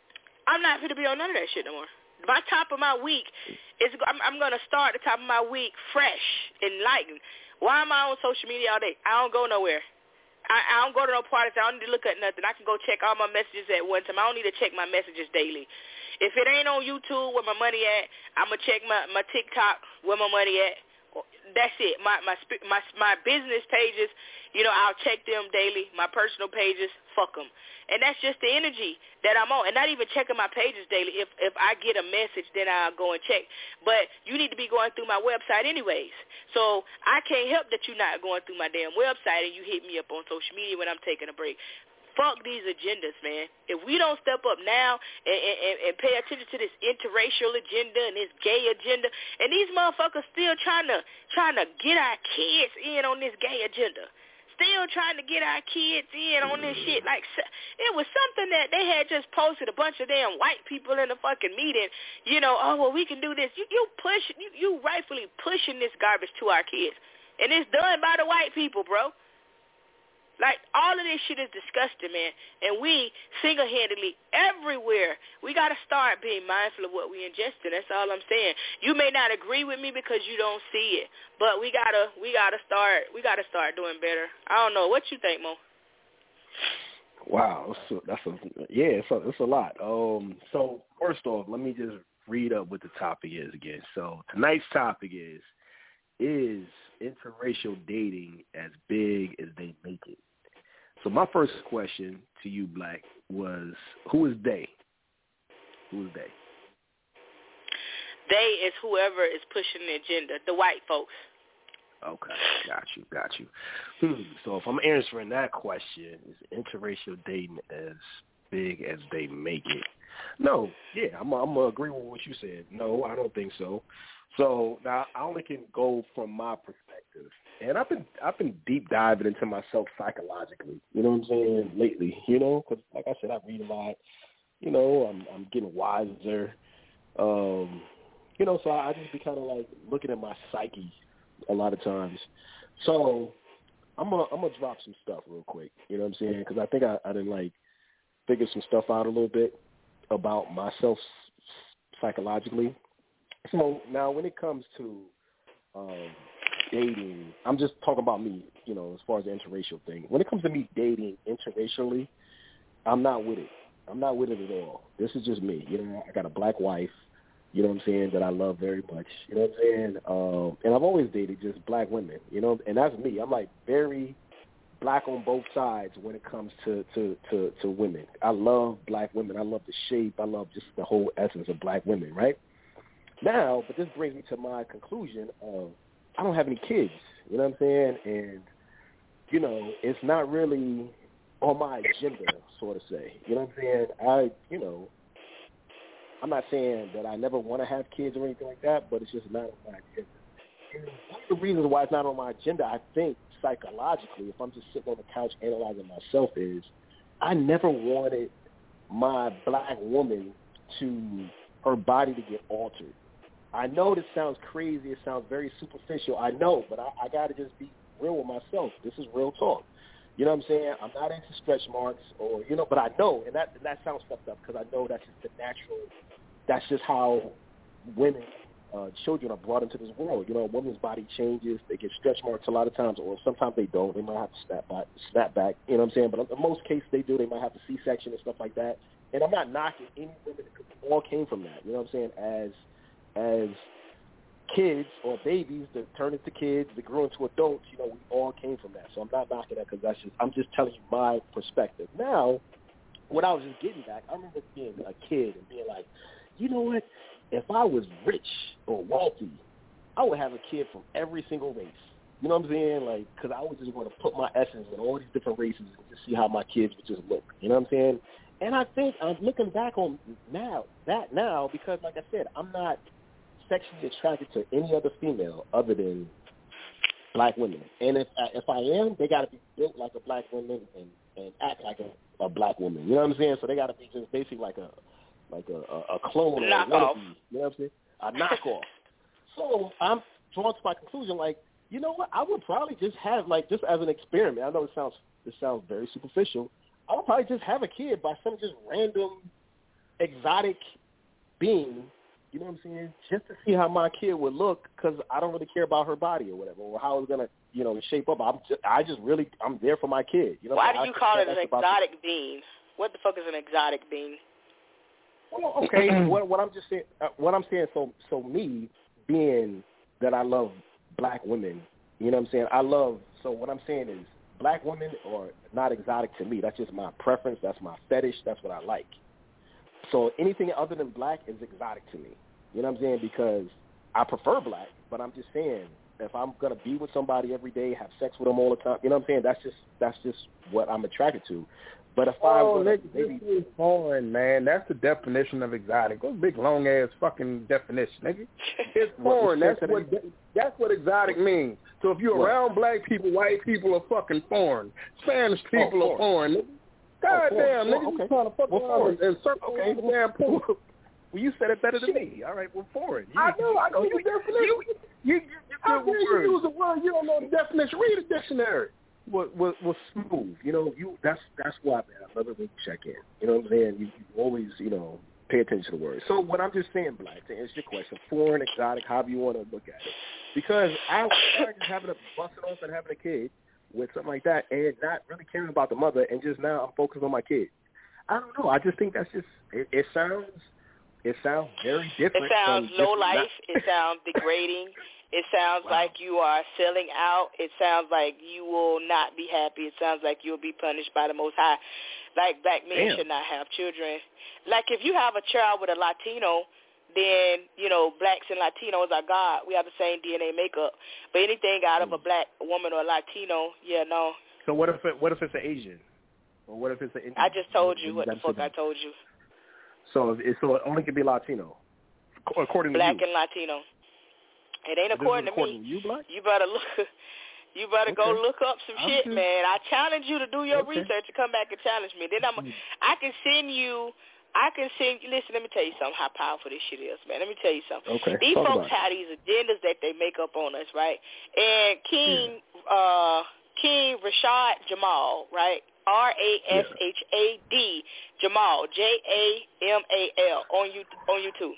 I'm not going to be on none of that shit no more. My top of my week is I'm, I'm going to start the top of my week fresh, enlightened. Why am I on social media all day? I don't go nowhere. I, I don't go to no parties. I don't need to look at nothing. I can go check all my messages at one time. I don't need to check my messages daily. If it ain't on YouTube where my money at, I'm going to check my, my TikTok where my money at. That's it. My, my my my business pages, you know, I'll check them daily. My personal pages, fuck them. And that's just the energy that I'm on. And not even checking my pages daily. If if I get a message, then I'll go and check. But you need to be going through my website anyways. So I can't help that you're not going through my damn website and you hit me up on social media when I'm taking a break. Fuck these agendas, man. If we don't step up now and, and, and pay attention to this interracial agenda and this gay agenda, and these motherfuckers still trying to trying to get our kids in on this gay agenda, still trying to get our kids in on this shit. Like, it was something that they had just posted a bunch of damn white people in the fucking meeting. You know, oh well, we can do this. You you push you, you rightfully pushing this garbage to our kids, and it's done by the white people, bro. Like, all of this shit is disgusting, man. And we, single-handedly, everywhere, we got to start being mindful of what we ingest. That's all I'm saying. You may not agree with me because you don't see it, but we gotta, we gotta start, we gotta start doing better. I don't know. What you think, Mo? Wow, that's a, that's a yeah, it's a, it's a lot. Um, so first off, let me just read up what the topic is again. So tonight's topic is: is interracial dating as big as they make it? So my first question to you, Black, was who is they? Who is they? They is whoever is pushing the agenda, the white folks. Okay, got you, got you. Hmm. So if I'm answering that question, is interracial dating as big as they make it? No, yeah, I'm, I'm going to agree with what you said. No, I don't think so. So now I only can go from my perspective, and I've been I've been deep diving into myself psychologically. You know what I'm saying? Lately, you know, because like I said, I read a lot. You know, I'm I'm getting wiser. Um, you know, so I just be kind of like looking at my psyche a lot of times. So I'm gonna I'm gonna drop some stuff real quick. You know what I'm saying? Because I think I I didn't like figure some stuff out a little bit about myself psychologically. So now when it comes to um, dating, I'm just talking about me, you know, as far as the interracial thing. When it comes to me dating interracially, I'm not with it. I'm not with it at all. This is just me. You know, I got a black wife, you know what I'm saying, that I love very much. You know what I'm saying? Um, and I've always dated just black women, you know, and that's me. I'm like very black on both sides when it comes to, to, to, to women. I love black women. I love the shape. I love just the whole essence of black women, right? Now, but this brings me to my conclusion of I don't have any kids, you know what I'm saying? And, you know, it's not really on my agenda, sort of say. You know what I'm saying? I, you know, I'm not saying that I never want to have kids or anything like that, but it's just not on my agenda. And one of the reasons why it's not on my agenda, I think, psychologically, if I'm just sitting on the couch analyzing myself, is I never wanted my black woman to, her body to get altered. I know this sounds crazy. It sounds very superficial. I know, but I, I got to just be real with myself. This is real talk. You know what I'm saying? I'm not into stretch marks or, you know, but I know, and that and that sounds fucked up because I know that's just the natural, that's just how women, uh, children are brought into this world. You know, a woman's body changes. They get stretch marks a lot of times, or sometimes they don't. They might have to snap back, snap back. You know what I'm saying? But in most cases they do. They might have a C-section and stuff like that. And I'm not knocking any women because it all came from that. You know what I'm saying? As as kids or babies that turn into kids, that grew into adults, you know, we all came from that. So I'm not knocking that because that's just, I'm just telling you my perspective. Now, what I was just getting back, I remember being a kid and being like, you know what, if I was rich or wealthy, I would have a kid from every single race. You know what I'm saying? Like, because I was just going to put my essence in all these different races and just see how my kids would just look. You know what I'm saying? And I think I'm looking back on now, that now, because like I said, I'm not sexually attracted to any other female other than black women. And if I, if I am, they got to be built like a black woman and, and act like a, a black woman. You know what I'm saying? So they got to be just basically like a like a, a, a clone or a wannabe. You know what I'm saying? A knockoff. So I'm drawn to my conclusion, like, you know what? I would probably just have, like, just as an experiment. I know it sounds it sounds very superficial. I would probably just have a kid by some just random exotic being, you know what I'm saying, just to see how my kid would look, because I don't really care about her body or whatever, or how it's gonna, you know, shape up. I'm just, I just really, I'm there for my kid. You know. Why do you call it an exotic being? What the fuck is an exotic being? Well, okay, what, what I'm just saying, uh, what I'm saying, so, so me being that I love black women, you know what I'm saying. I love. So what I'm saying is, black women are not exotic to me. That's just my preference. That's my fetish. That's what I like. So anything other than black is exotic to me. You know what I'm saying? Because I prefer black, but I'm just saying, if I'm gonna be with somebody every day, have sex with them all the time, you know what I'm saying? That's just that's just what I'm attracted to. But if oh, I nigga, maybe this is foreign, man. That's the definition of exotic. Those big long ass fucking definition, nigga. It's foreign. That's what that's what exotic means. So if you're what? around black people, white people are fucking foreign. Spanish people oh, are foreign, nigga. God oh, damn, nigga, okay. you trying to fuck well, around and circle okay. the damn pool. Well, you said it better than me. All right, well, foreign. You, I know, I know you, the definition. You, you, you, you How good dare with you words. use a word you don't know the definition? Read a dictionary. Was was was smooth, you know. You that's that's why, man. I love it when you check in. You know what I'm saying? You, you always, you know, pay attention to words. So what I'm just saying, Black, to answer your question, foreign, exotic, however you want to look at it, because I was just having a busting off and having a kid with something like that, and not really caring about the mother, and just now I'm focused on my kid. I don't know. I just think that's just it, it sounds it sounds very different. It sounds from low just life. Not, It sounds degrading. It sounds wow. like you are selling out. It sounds like you will not be happy. It sounds like you'll be punished by the Most High. Like black men Damn. should not have children. Like if you have a child with a Latino, then, you know, blacks and Latinos are God. We have the same D N A makeup. But anything out of a black woman or a Latino, yeah, no. So what if it, what if it's an Asian? Or what if it's an Indian? I just told you you what the fuck I told you. So it, so it only can be Latino, according black to you. and Latino. It ain't according, according to me. To you, Black? You better look. You better okay. go look up some I'm shit, just, man. I challenge you to do your okay. research and come back and challenge me. Then I'm. A, I can send you. I can send you. Listen, let me tell you something. How powerful this shit is, man. Let me tell you something. Okay. These Talk folks have these agendas that they make up on us, right? And King, yeah. uh, King Rashad Jamal, right? R A S H A D Jamal, J A M A L on you on YouTube.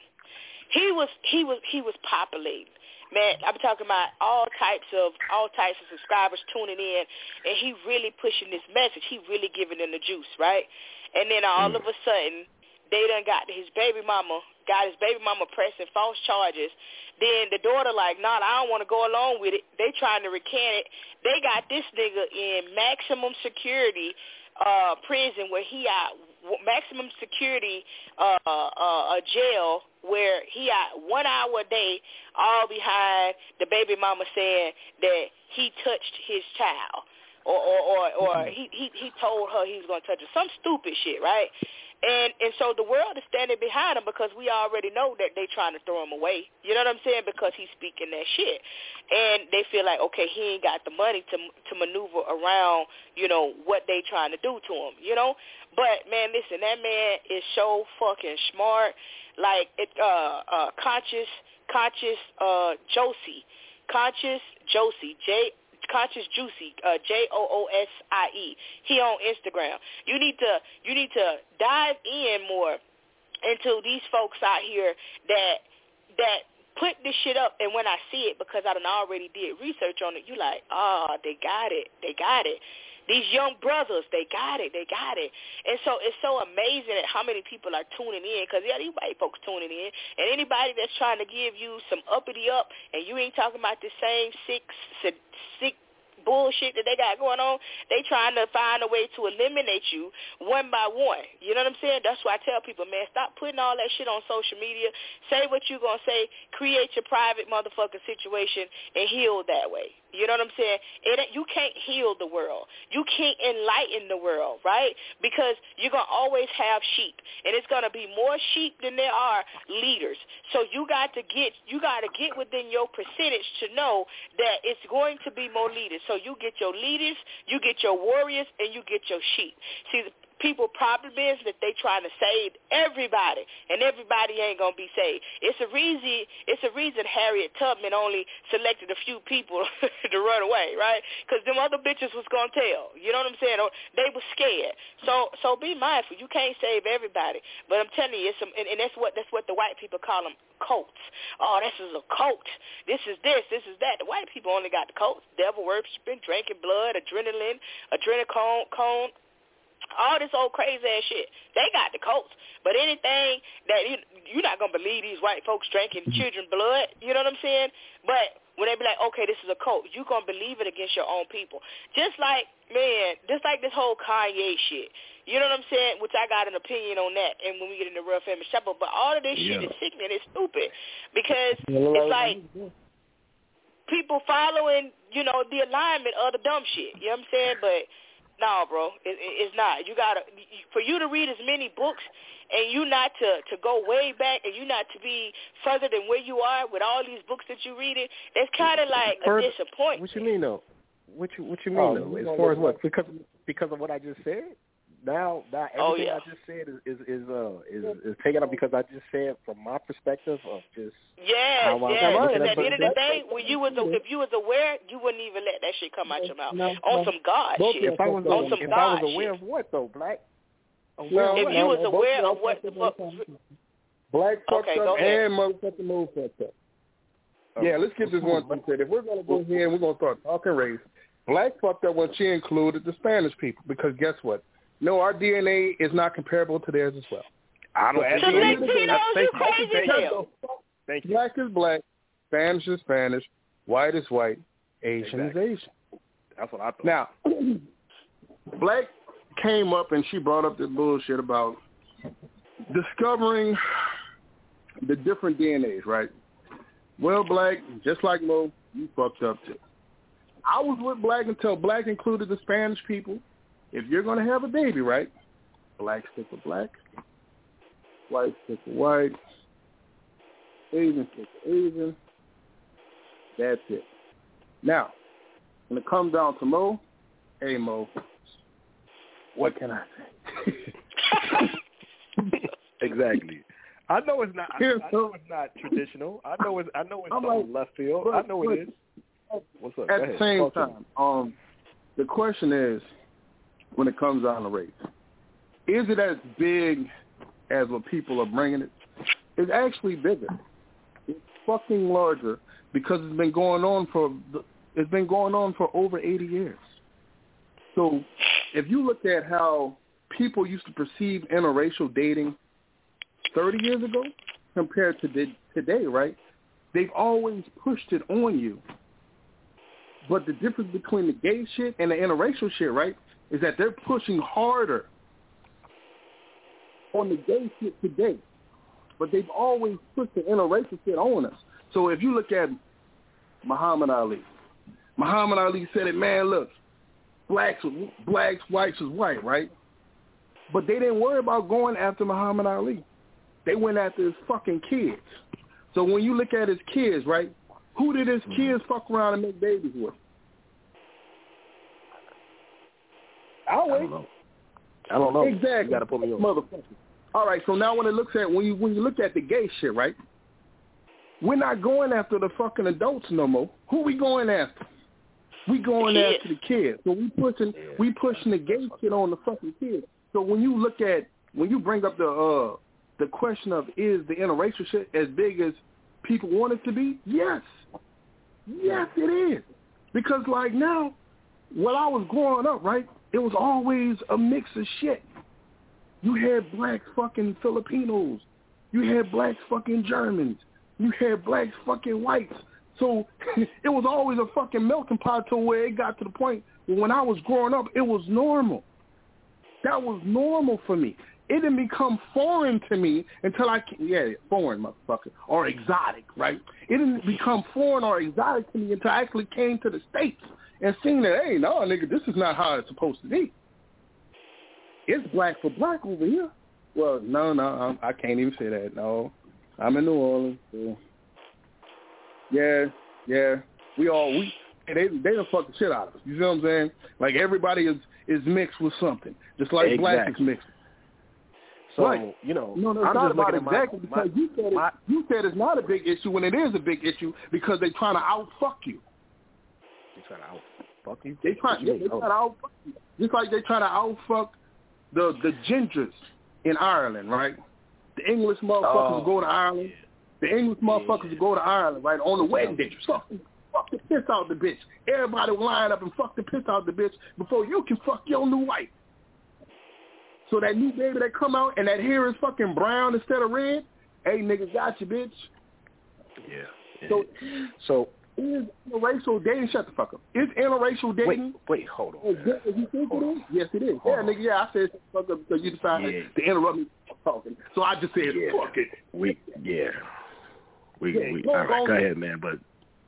He was he was he was populating. Man, I'm talking about all types of all types of subscribers tuning in, and he really pushing this message. He really giving them the juice, right? And then all mm. of a sudden, they done got his baby mama, got his baby mama pressing false charges. Then the daughter like, nah, I don't want to go along with it. They trying to recant it. They got this nigga in maximum security uh, prison where he at maximum security uh, uh, a jail where he at one hour a day, all behind the baby mama saying that he touched his child, or or or, or he, he he told her he was gonna touch her, some stupid shit, right? And and so the world is standing behind him because we already know that they trying to throw him away. You know what I'm saying? Because he's speaking that shit, and they feel like, okay, he ain't got the money to to maneuver around, you know, what they trying to do to him. You know, but man, listen, that man is so fucking smart. Like it, uh, uh, conscious, conscious, uh, Josie, conscious Josie, J. Conscious Juicy, uh, J O O S I E. He on Instagram. You need to you need to dive in more into these folks out here that that put this shit up. And when I see it, because I done already did research on it, you like, oh, they got it, they got it. These young brothers, they got it, they got it. And so it's so amazing at how many people are tuning in, because, yeah, these white folks tuning in. And anybody that's trying to give you some uppity up and you ain't talking about the same sick, sick bullshit that they got going on, they trying to find a way to eliminate you one by one. You know what I'm saying? That's why I tell people, man, stop putting all that shit on social media. Say what you going to say. Create your private motherfucking situation and heal that way. You know what I'm saying? It, you can't heal the world. You can't enlighten the world, right? Because you're going to always have sheep, and it's going to be more sheep than there are leaders. So you got to get you got to get within your percentage to know that it's going to be more leaders. So you get your leaders, you get your warriors, and you get your sheep. See, people problem is that they trying to save everybody, and everybody ain't gonna be saved. It's a reason. It's a reason Harriet Tubman only selected a few people to run away, right? Because them other bitches was gonna tell. You know what I'm saying? Or they were scared. So, so be mindful. You can't save everybody, but I'm telling you, it's some, and, and that's what that's what the white people call them, cults. Oh, this is a cult. This is this. This is that. The white people only got the cults: devil worshiping, drinking blood, adrenaline, adrenochrome, cone. All this old crazy ass shit. They got the cults. But anything that you, you're not going to believe these white folks drinking children's blood, you know what I'm saying? But when they be like, okay, this is a cult, you're going to believe it against your own people. Just like, man, just like this whole Kanye shit. You know what I'm saying? Which I got an opinion on that, and when we get into Real Famous Chapel. But all of this yeah. shit is sickening. It's stupid. Because it's like people following, you know, the alignment of the dumb shit. You know what I'm saying? But no, bro, it, it, it's not. You gotta, for you to read as many books, and you not to, to go way back, and you not to be further than where you are with all these books that you reading. It's kind of like a disappointment. What you mean though? What you what you mean oh, though? As far as what? Because because of what I just said. Now, now everything oh, yeah. I just said is is is, uh, is is taken up because I just said from my perspective of just yes, how I'm yes. looking At at the end of the day, when you was if you was aware, you wouldn't even let that shit come out your mouth no, on no. some God Both shit. If I was on some if God I was aware shit. of what though, Black? No, Aware if of you no, was no, aware of both what the fuck. Black fucked Okay, up go ahead. and motherfucking Mo fucked up. Oh, Yeah, let's get this one thing said. If we're gonna go here and we're gonna start talking race, Black fucked up when she included the Spanish people because guess what? No, our D N A is not comparable to theirs as well. I don't. So Filipinos, you crazy as hell. Thank you. Black is black, Spanish is Spanish, white is white, Asian exactly. is Asian. That's what I thought. Now, Black came up and she brought up this bullshit about discovering the different D N As, right? Well, Black, just like Mo, you fucked up too. I was with Black until Black included the Spanish people. If you're going to have a baby, right, Black stick with Black, white stick with white, Asian stick with Asian. That's it. Now, when it comes down to Mo, hey, Mo, what can I say? Exactly. I know it's not. I, I know it's not traditional. I know it's. I know it's something like, left field. But, I know it is. What's up? At the same time, um, the question is, when it comes down to race, is it as big as what people are bringing it? It's actually bigger. It's fucking larger because it's been going on for it's been going on for over eighty years. So, if you look at how people used to perceive interracial dating thirty years ago compared to today, right? They've always pushed it on you. But the difference between the gay shit and the interracial shit, right, is that they're pushing harder on the gay shit today. But they've always pushed the interracial shit on us. So if you look at Muhammad Ali, Muhammad Ali said it, man, look, blacks, blacks, whites is white, right? But they didn't worry about going after Muhammad Ali. They went after his fucking kids. So when you look at his kids, right, who did his kids fuck around and make babies with? I'll wait. I don't know. I don't know. Exactly. You gotta put me on. Motherfucker. All right, so now when it looks at when you when you look at the gay shit, right? We're not going after the fucking adults no more. Who we going after? We going the after the kids. So we pushing yeah. we pushing the gay shit on the fucking kids. So when you look at when you bring up the uh the question of is the interracial shit as big as people want it to be? Yes. Yes, it is. Because, like, now, when I was growing up, right, it was always a mix of shit. You had blacks fucking Filipinos. You had blacks fucking Germans. You had blacks fucking whites. So it was always a fucking melting pot to where it got to the point where when I was growing up, it was normal. That was normal for me. It didn't become foreign to me until I, yeah, foreign, motherfucker, or exotic, right? It didn't become foreign or exotic to me until I actually came to the States and seen that, hey, no, nigga, this is not how it's supposed to be. It's black for black over here. Well, no, no, I'm, I can't even say that. No, I'm in New Orleans. So. Yeah, yeah, we all, we, they they done fuck the shit out of us. You see what I'm saying? Like everybody is is mixed with something, just like exactly. black is mixed. So right. you know, no, no, it's I'm not just about looking exactly at my, because my, you said my, it, you said it's not a big issue when it is a big issue because they trying to out fuck you. They trying to out fuck you. They trying yeah, they trying to out fuck you. Just like they trying to out fuck the the gingers in Ireland, right? The English motherfuckers oh, go to Ireland. Yeah. The English motherfuckers yeah. go to Ireland, right, on the wedding day. Fuck, fuck the piss out the bitch. Everybody line up and fuck the piss out the bitch before you can fuck your new wife. So that new baby that come out and that hair is fucking brown instead of red, hey, nigga, got you, bitch. Yeah. yeah. So, so is interracial dating, shut the fuck up. Is interracial dating? Wait, wait, hold on. Is it, is you think it is? Yes, it is. Hold yeah, on. nigga, yeah, I said shut the fuck up because you decided yeah. to interrupt me talking. So I just said, yeah. fuck it. We, yeah. We, yeah, we, no, all right, go ahead, man, but.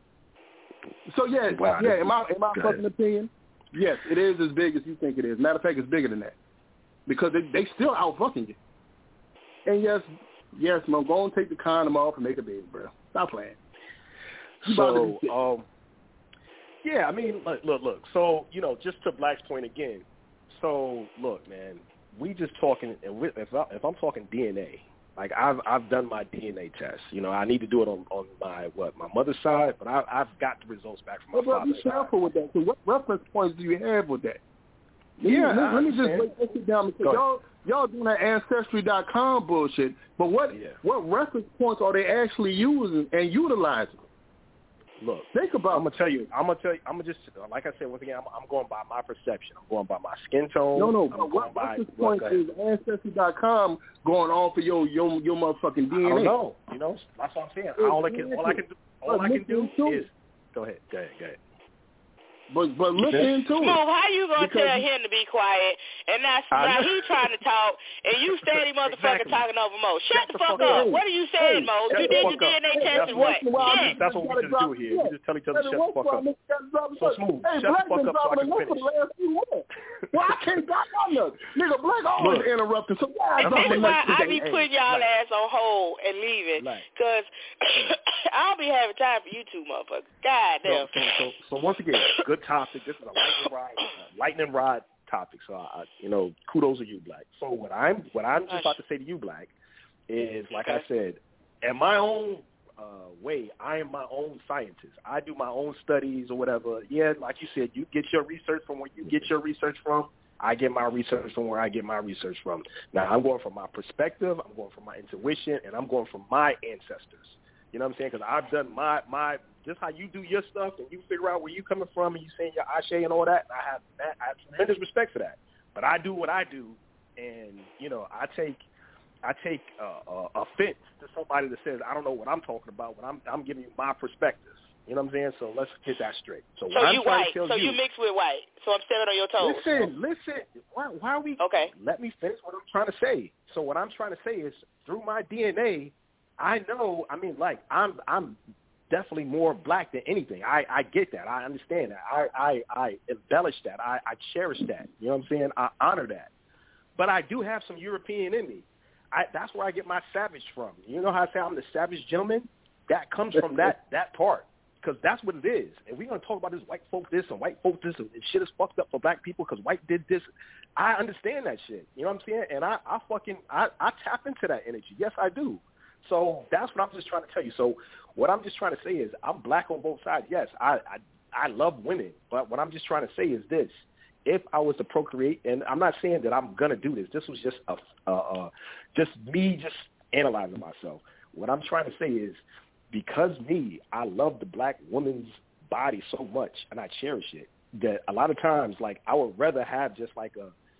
So, yeah, wow, yeah, in my, in my fucking ahead. opinion, yes, it is as big as you think it is. Matter of fact, it's bigger than that. Because they, they still out fucking you. And yes, yes, man, go and take the condom off and make a baby, bro. Stop playing. You so, um, yeah, I mean, look, look, look. So, you know, just to Black's point again. So, look, man, we just talking, and we, if, I, if I'm talking D N A, like I've I've done my D N A test. You know, I need to do it on, on my what my mother's side, but I, I've got the results back from my well, father's be side. careful with that. So, what reference points do you have with that? Let yeah, me, let, let me just understand. break that shit down because y'all y'all doing that ancestry dot com bullshit. But what yeah. what reference points are they actually using and utilizing? Look, think about. I'm gonna tell you. I'm gonna tell you. I'm gonna just like I said once again. I'm, I'm going by my perception. I'm going by my skin tone. No, no. I'm But going what by, reference what, point is ancestry dot com going on for your your your motherfucking D N A? I don't know. You know, that's what I'm saying. All I can all I can do all I can do is go ahead. Go ahead. Go ahead. But but look into it. Smooth, how you gonna because tell you, him to be quiet and now, now he trying to talk and you steady motherfucker exactly. talking over Mo? Shut, Shut the, the fuck, fuck up. What are you saying, hey, Mo? You did your D N A test and what? Shit. That's what we just do here. We just tell each other shut the fuck up. So Smooth, hey, shut the fuck up so I can finish. Well, I can't got nothing. Nigga, Black always interrupting. So why and this is why I be putting y'all hey, ass on hold and leaving because I don't be having time for you two motherfuckers. God damn. So, so, so, so once again, good topic. This is a lightning rod, uh, lightning rod topic. So, I, you know, kudos to you, Black. So what I'm what I'm just about to say to you, Black, is like I said, in my own uh, way, I am my own scientist. I do my own studies or whatever. Yeah, like you said, you get your research from where you get your research from. I get my research from where I get my research from. Now, I'm going from my perspective, I'm going from my intuition, and I'm going from my ancestors. You know what I'm saying? Because I've done my, my, just how you do your stuff and you figure out where you coming from and you saying your ashe and all that. And I have, that, I have tremendous respect for that. But I do what I do, and, you know, I take I take uh, uh, offense to somebody that says, I don't know what I'm talking about when I'm, I'm giving you my perspectives. You know what I'm saying? So let's get that straight. So, so what you I'm trying white. to tell so you, you mix with white. So I'm stepping on your toes. Listen, listen. Why, why are we? Okay. Let me finish what I'm trying to say. So what I'm trying to say is, through my D N A, I know. I mean, like I'm, I'm definitely more black than anything. I, I get that. I understand that. I, I, I embellish that. I, I cherish that. You know what I'm saying? I honor that. But I do have some European in me. I, that's where I get my savage from. You know how I say I'm the savage gentleman? That comes from that that part. Because that's what it is. And we're going to talk about this white folk this and white folk this and shit is fucked up for black people because white did this. I understand that shit. You know what I'm saying? And I, I fucking, I, I tap into that energy. Yes, I do. So that's what I'm just trying to tell you. So what I'm just trying to say is I'm black on both sides. Yes, I, I, I love women. But what I'm just trying to say is this. If I was to procreate, and I'm not saying that I'm going to do this. This was just a, uh, uh, just me just analyzing myself. What I'm trying to say is, because me, I love the black woman's body so much, and I cherish it, that a lot of times, like, I would rather have just like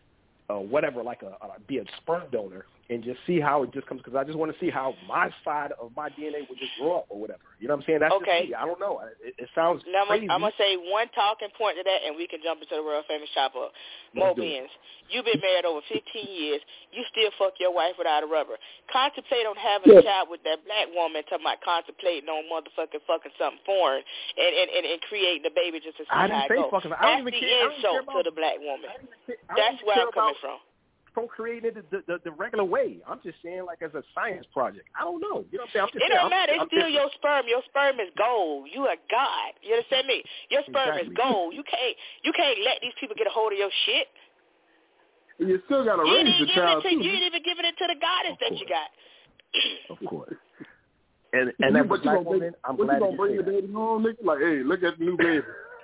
a, a whatever, like a, a be a sperm donor and just see how it just comes, because I just want to see how my side of my D N A would just grow up or whatever. You know what I'm saying? That's okay. just me. I don't know. It, it sounds now, crazy. I'm going to say one talking point to that, and we can jump into the world famous chopper. Mo Benz, you've been married over fifteen years. You still fuck your wife without a rubber. Contemplate on having yeah. a child with that black woman, talking about contemplating on motherfucking fucking something foreign and, and, and, and creating the baby just to see I how didn't it say goes. fucking. I don't That's even the care. insult about, to the black woman. I I That's where I'm coming about, from. from creating it the, the, the regular way. I'm just saying, like, as a science project. I don't know. You know what I'm saying? I'm just it saying, don't I'm, matter. I'm, It's still I'm your sperm. Your sperm is gold. You are God. You understand me? Your sperm exactly. is gold. You can't you can't let these people get a hold of your shit. You still got to you raise the child, to, too. You ain't even giving it to the goddess that you got. Of course. And and as a black woman, I'm what glad you gonna you bring the baby home, nigga? Like, hey, look at the new baby.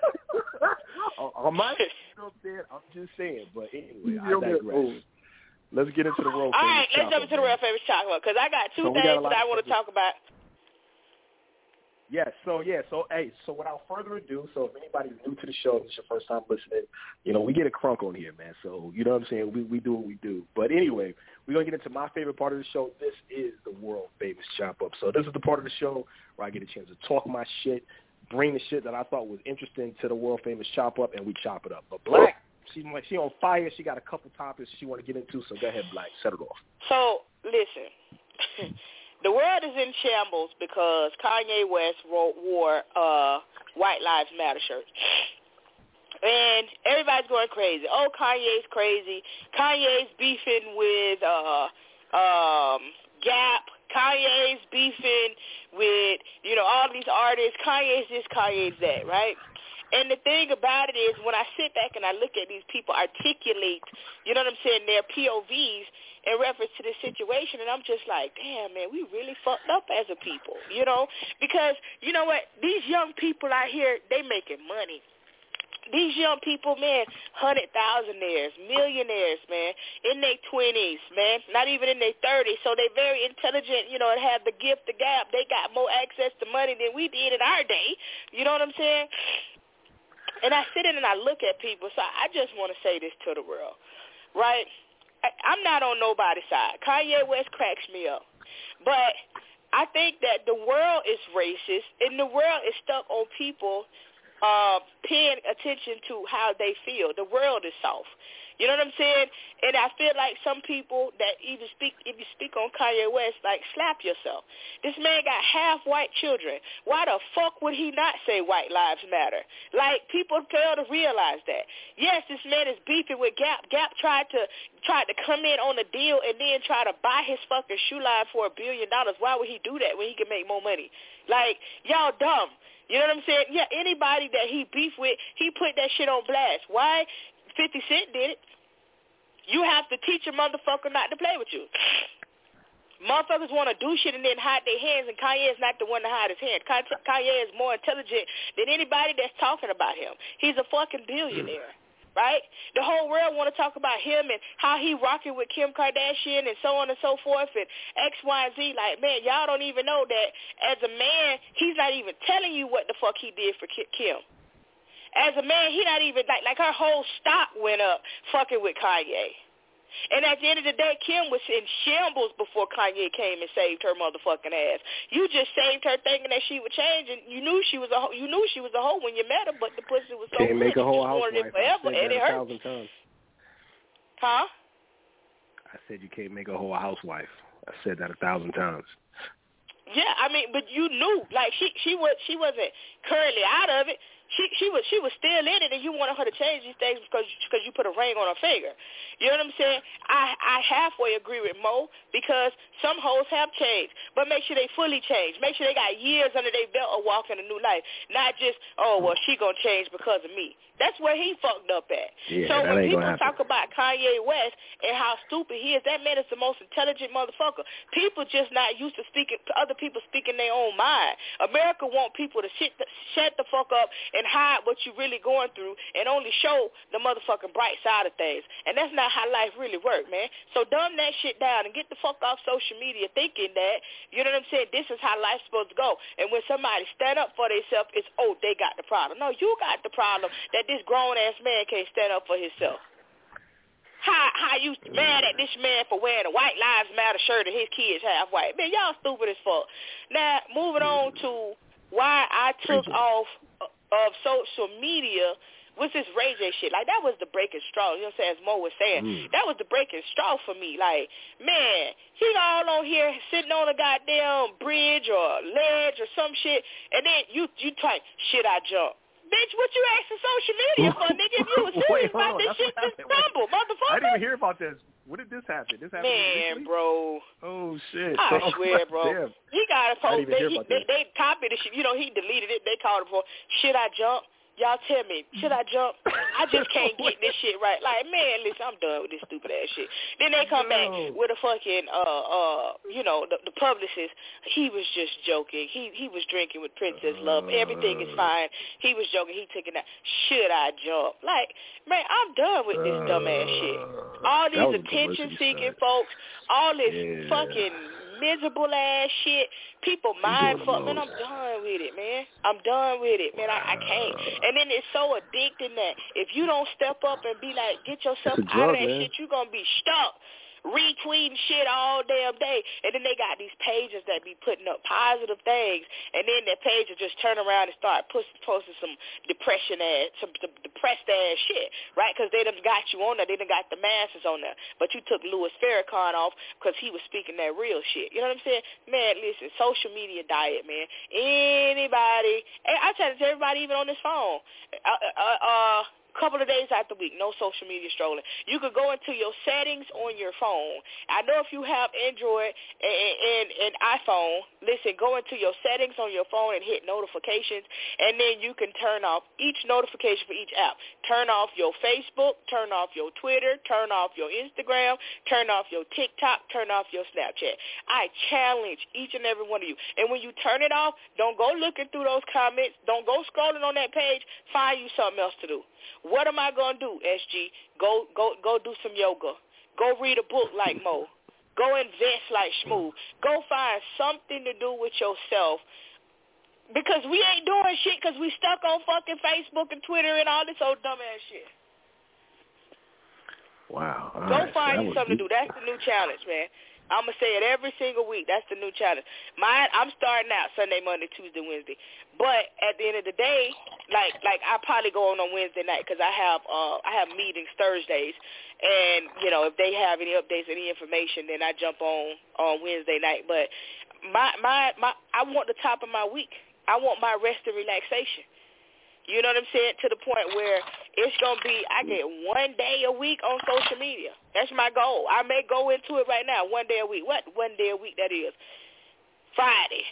I might, you know what I'm saying? I'm just saying. But anyway, I digress. Let's get into the world famous. All right, let's jump into the world famous chocolate because I got two so things got that I want to talk about. Yes, yeah, so yeah, so hey, so without further ado, so if anybody's new to the show, this is your first time listening, you know, we get a crunk on here, man. So you know what I'm saying? We we do what we do. But anyway, we're gonna get into my favorite part of the show. This is the world famous chop up. So this is the part of the show where I get a chance to talk my shit, bring the shit that I thought was interesting to the world famous chop up, and we chop it up. But Black, she's like she on fire. She got a couple topics she want to get into. So go ahead, Black, set it off. So listen. The world is in shambles because Kanye West wrote, wore uh, White Lives Matter shirt. And everybody's going crazy. Oh, Kanye's crazy. Kanye's beefing with uh, um, Gap. Kanye's beefing with, you know, all these artists. Kanye's this, Kanye's that, right? And the thing about it is when I sit back and I look at these people articulate, you know what I'm saying, their P O Vs in reference to this situation, and I'm just like, damn, man, we really fucked up as a people, you know? Because, you know what, these young people out here, they making money. These young people, man, hundred thousandaires, millionaires, man, in their twenties, man, not even in their thirties. So they very intelligent, you know, and have the gift, the gap. They got more access to money than we did in our day. You know what I'm saying? And I sit in and I look at people. So I just want to say this to the world, right? I, I'm not on nobody's side. Kanye West cracks me up. But I think that the world is racist, and the world is stuck on people Uh, paying attention to how they feel. The world is soft. You know what I'm saying? And I feel like some people that even speak, if you speak on Kanye West, like, slap yourself. This man got half white children. Why the fuck would he not say white lives matter? Like, people fail to realize that. Yes, this man is beefing with Gap. Gap tried to tried to come in on a deal and then try to buy his fucking shoe line for a billion dollars. Why would he do that when he can make more money? Like, y'all dumb. You know what I'm saying? Yeah, anybody that he beef with, he put that shit on blast. Why? fifty Cent did it. You have to teach a motherfucker not to play with you. Motherfuckers want to do shit and then hide their hands, and Kanye is not the one to hide his hands. Kanye is more intelligent than anybody that's talking about him. He's a fucking billionaire. Right? The whole world want to talk about him and how he rocking with Kim Kardashian and so on and so forth and X, Y, and Z. Like, man, y'all don't even know that as a man, he's not even telling you what the fuck he did for Kim. As a man, he not even, like, like her whole stock went up fucking with Kanye. And at the end of the day, Kim was in shambles before Kanye came and saved her motherfucking ass. You just saved her thinking that she would change, and you knew she was a ho- you knew she was a hoe when you met her, but the pussy was so Can't good make a whole you wanted it forever, and it hurt. Times. Huh? I said you can't make a whole housewife. I said that a thousand times. Yeah, I mean, but you knew, like she she was she wasn't currently out of it. She she was she was still in it, and you wanted her to change these things because because you put a ring on her finger. You know what I'm saying? I I halfway agree with Mo because some hoes have changed, but make sure they fully change. Make sure they got years under their belt of walking a new life, not just oh well she gonna change because of me. That's where he fucked up at. Yeah, so when people talk about Kanye West and how stupid he is, that man is the most intelligent motherfucker. People just not used to speaking to other people speaking their own mind. America want people to shit the, shut the fuck up and hide what you're really going through and only show the motherfucking bright side of things. And that's not how life really works, man. So dumb that shit down and get the fuck off social media thinking that, you know what I'm saying, this is how life's supposed to go. And when somebody stand up for themselves, it's, oh, they got the problem. No, you got the problem that this grown-ass man can't stand up for himself. How how you mad at this man for wearing a White Lives Matter shirt and his kids half white? Man, y'all stupid as fuck. Now, moving on to why I took off of social media was this Ray J shit. Like, that was the breaking straw. You know what I'm saying? As Mo was saying, mm. that was the breaking straw for me. Like, man, he all on here sitting on a goddamn bridge or ledge or some shit, and then you you type, shit, I jump. Bitch, what you asking social media for, nigga? If you was serious Wait, about on. this That's shit, just happened. stumble, motherfucker. I didn't even hear about this. When did this happen? This happened Man, recently? bro. Oh, shit. I oh, swear, bro. Damn. He got a post. They, he, they, they copied the shit. You know, he deleted it. They called it for, should I jump? Y'all tell me, should I jump? I just can't get this shit right. Like, man, listen, I'm done with this stupid ass shit. Then they come no. back with a fucking, uh, uh, you know, the, the publicist. He was just joking. He he was drinking with Princess Love. Everything is fine. He was joking. He took it out. Should I jump? Like, man, I'm done with this dumb ass shit. All these attention-seeking folks, all this yeah. fucking miserable ass shit. People mind fuck, man. I'm done with it, man. I'm done with it, man. I, I can't. And then it's so addicting that if you don't step up and be like, get yourself drug, out of that man. shit, you're gonna be stuck retweeting shit all damn day. And then they got these pages that be putting up positive things, and then that page will just turn around and start push, posting some depression ass, some, some depressed ass shit, right? Because they done got you on there. They done got the masses on there. But you took Louis Farrakhan off because he was speaking that real shit. You know what I'm saying? Man, listen, social media diet, man. Anybody, I try to tell everybody, even on this phone, uh, uh, uh couple of days out the week, no social media strolling. You could go into your settings on your phone. I know if you have Android and, and, and iPhone, listen, go into your settings on your phone and hit notifications, and then you can turn off each notification for each app. Turn off your Facebook, turn off your Twitter, turn off your Instagram, turn off your TikTok, turn off your Snapchat. I challenge each and every one of you. And when you turn it off, don't go looking through those comments. Don't go scrolling on that page. Find you something else to do. What am I going to do, S G? Go go, go do some yoga. Go read a book like Mo. Go invest like Shmoo. Go find something to do with yourself, because we ain't doing shit because we stuck on fucking Facebook and Twitter and all this old dumbass shit. Wow. All Go right, find so you something deep. to do. That's the new challenge, man. I'm going to say it every single week. That's the new challenge. Mine, I'm starting out Sunday, Monday, Tuesday, Wednesday. But at the end of the day, like like I probably go on on Wednesday night because I have uh, I have meetings Thursdays. And, you know, if they have any updates, any information, then I jump on on Wednesday night. But my my, my I want the top of my week. I want my rest and relaxation. You know what I'm saying? To the point where it's going to be, I get one day a week on social media. That's my goal. I may go into it right now, one day a week. What one day a week that is? Friday.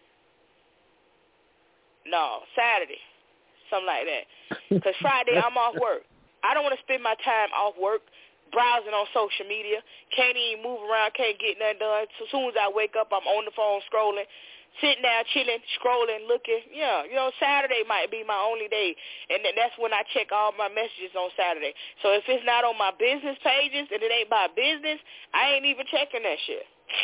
No, Saturday. Something like that. Because Friday I'm off work. I don't want to spend my time off work browsing on social media. Can't even move around, can't get nothing done. So as soon as I wake up, I'm on the phone scrolling. Sitting down, chilling, scrolling, looking. Yeah, you know, Saturday might be my only day. And that's when I check all my messages on Saturday. So if it's not on my business pages and it ain't my business, I ain't even checking that shit.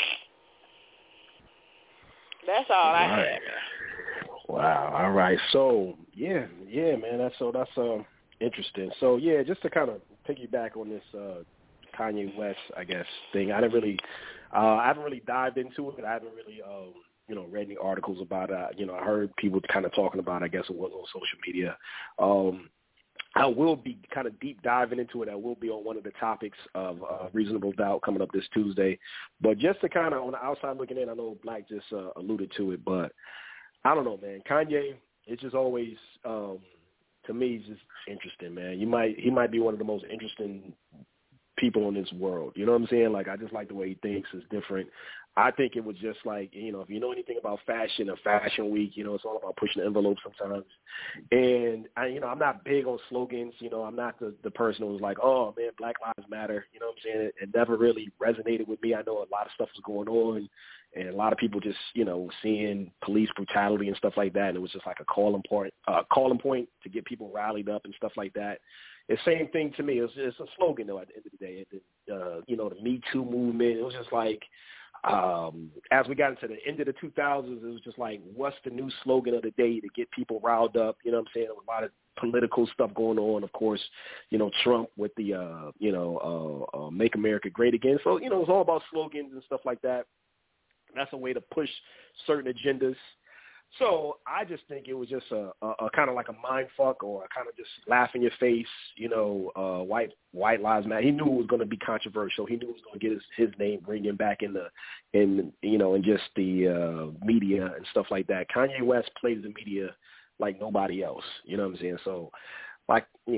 That's all I right. have. Wow. All right. So, yeah, yeah, man. That's so that's uh, interesting. So, yeah, just to kind of piggyback on this uh, Kanye West, I guess, thing, I didn't really, uh, I haven't really dived into it. I haven't really, um, you know, read any articles about it. You know, I heard people kind of talking about it. I guess it was on social media. Um, I will be kind of deep diving into it. I will be on one of the topics of uh, Reasonable Doubt coming up this Tuesday. But just to kind of, on the outside looking in, I know Black just uh, alluded to it, but I don't know, man. Kanye, it's just always, um, to me, it's just interesting, man. You might, he might be one of the most interesting people in this world. You know what I'm saying? Like, I just like the way he thinks. It's different. I think it was just like, you know, if you know anything about fashion or Fashion Week, you know, it's all about pushing the envelope sometimes. And, I, you know, I'm not big on slogans. You know, I'm not the, the person who's like, oh, man, Black Lives Matter. You know what I'm saying? It, it never really resonated with me. I know a lot of stuff was going on, and a lot of people just, you know, seeing police brutality and stuff like that. And it was just like a calling point, uh, calling point to get people rallied up and stuff like that. The same thing to me. It's, it's a slogan, though, at the end of the day. It, uh, you know, the Me Too movement, it was just like, um, as we got into the end of the two thousands, it was just like, what's the new slogan of the day to get people riled up? You know what I'm saying? There was a lot of political stuff going on. Of course, you know, Trump with the, uh, you know, uh, uh, Make America Great Again. So, you know, it's all about slogans and stuff like that. That's a way to push certain agendas. So I just think it was just a, a, a kind of like a mind fuck, or a kind of just laugh in your face, you know, uh, white white lives matter. He knew it was going to be controversial. He knew it was going to get his, his name ringing back in the, in, you know, in just the uh, media and stuff like that. Kanye West plays the media like nobody else. You know what I'm saying? So, like, you know,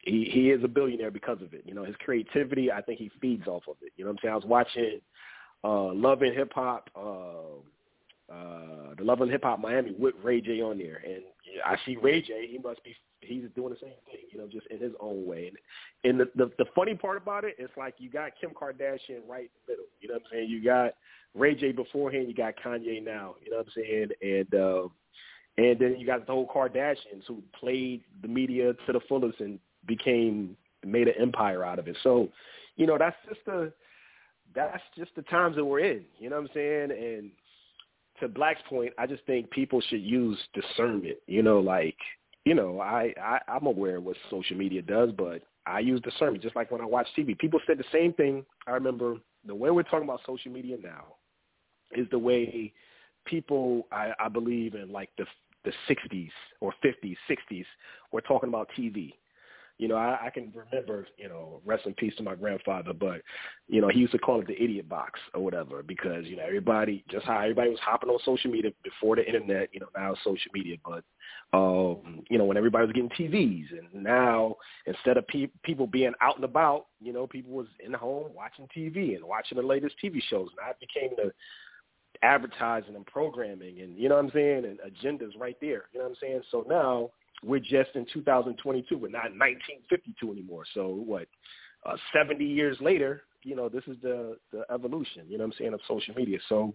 he, he is a billionaire because of it. You know, his creativity, I think he feeds off of it. You know what I'm saying? I was watching uh, Love and Hip Hop, uh, uh, the Love and Hip Hop Miami with Ray J on there, and I see Ray J. He must be he's doing the same thing, you know, just in his own way. And, and the, the the funny part about it, it's like you got Kim Kardashian right in the middle. You know what I'm saying? You got Ray J beforehand, you got Kanye now. You know what I'm saying? And uh, and then you got the whole Kardashians who played the media to the fullest and became made an empire out of it. So, you know, that's just the that's just the times that we're in. You know what I'm saying? And to Black's point, I just think people should use discernment. You know, like, you know, I, I, I'm aware of what social media does, but I use discernment just like when I watch T V. People said the same thing. I remember the way we're talking about social media now is the way people, I, I believe, in like the the sixties or fifties, sixties, were talking about T V. You know, I, I can remember, you know, rest in peace to my grandfather, but, you know, he used to call it the idiot box or whatever because, you know, everybody, just how everybody was hopping on social media before the internet, you know, now it's social media. But, um, you know, when everybody was getting T Vs and now instead of pe- people being out and about, you know, people was in the home watching T V and watching the latest T V shows. Now it became the advertising and programming and, you know what I'm saying, and agendas right there. You know what I'm saying? So now we're just in two thousand twenty-two. We're not in nineteen fifty-two anymore. So what, uh, seventy years later, you know, this is the, the evolution, you know what I'm saying, of social media. So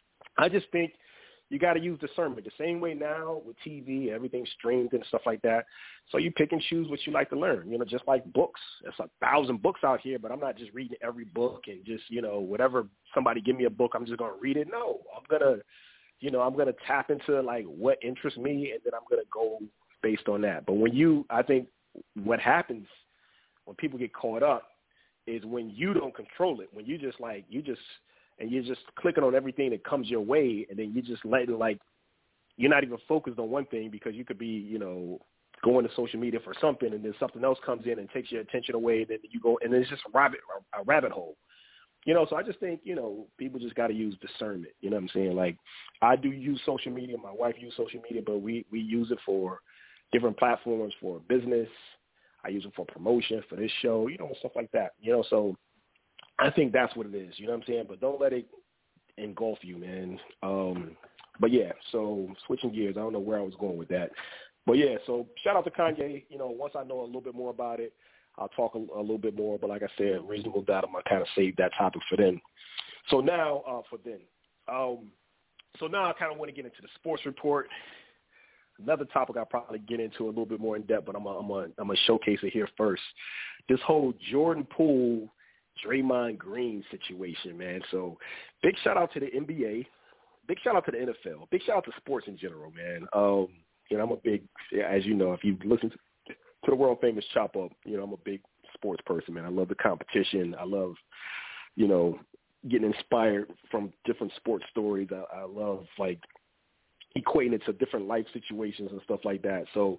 I just think you got to use discernment. The same way now with T V, everything's streamed and stuff like that. So you pick and choose what you like to learn, you know, just like books. There's a thousand books out here, but I'm not just reading every book and just, you know, whatever somebody give me a book, I'm just going to read it. No, I'm going to, you know, I'm going to tap into like what interests me and then I'm going to go based on that. But when you, I think what happens when people get caught up is when you don't control it, when you just like, you just, and you're just clicking on everything that comes your way and then you just letting like, you're not even focused on one thing because you could be, you know, going to social media for something and then something else comes in and takes your attention away and then you go, and then it's just a rabbit, a rabbit hole. You know, so I just think, you know, people just got to use discernment. You know what I'm saying? Like I do use social media. My wife uses social media, but we, we use it for different platforms, for business. I use it for promotion, for this show, you know, stuff like that. You know, so I think that's what it is. You know what I'm saying? But don't let it engulf you, man. Um, but, yeah, so switching gears. I don't know where I was going with that. But, yeah, so shout out to Kanye. You know, once I know a little bit more about it, I'll talk a, a little bit more. But like I said, reasonable doubt, I'm going to kind of save that topic for then. So now uh, for then. Um, so now I kind of want to get into the sports report. Another topic I'll probably get into a little bit more in depth, but I'm going I'm to I'm gonna showcase it here first. This whole Jordan Poole, Draymond Green situation, man. So big shout out to the N B A. Big shout out to the N F L. Big shout out to sports in general, man. Um, you know, I'm a big, as you know, if you've listened to, to the world famous Chop Up, you know, I'm a big sports person, man. I love the competition. I love, you know, getting inspired from different sports stories. I, I love, like, equating it to different life situations and stuff like that. So,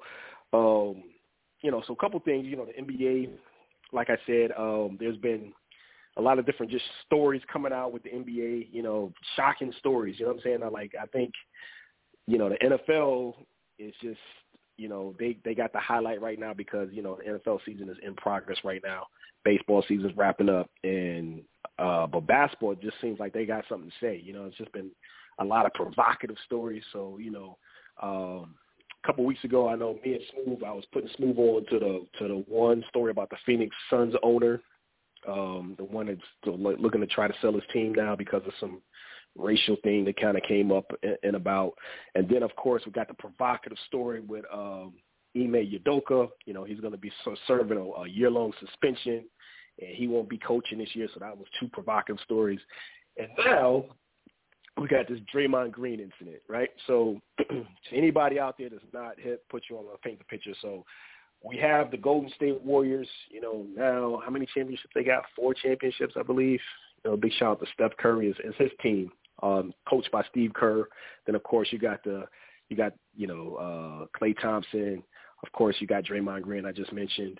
um, you know, so a couple things, you know, the N B A, like I said, um, there's been a lot of different just stories coming out with the N B A, you know, shocking stories, you know what I'm saying? I like, I think, you know, the N F L is just, you know, they, they got the highlight right now because, you know, the N F L season is in progress right now. Baseball season's wrapping up and, uh, but basketball just seems like they got something to say, you know, it's just been a lot of provocative stories. So, you know, um, a couple of weeks ago, I know me and Smooth, I was putting Smooth on to the to the one story about the Phoenix Suns owner, um, the one that's looking to try to sell his team now because of some racial thing that kind of came up and about. And then, of course, we got the provocative story with um, Ime Udoka. You know, he's going to be serving a, a year-long suspension, and he won't be coaching this year. So that was two provocative stories. And now we got this Draymond Green incident, right? So to anybody out there that's not hip, put you on a paint the picture. So we have the Golden State Warriors, you know, now how many championships they got? Four championships, I believe. You know, big shout out to Steph Curry and his team, um, coached by Steve Kerr. Then, of course, you got the, you got, you know, uh, Klay Thompson. Of course, you got Draymond Green, I just mentioned.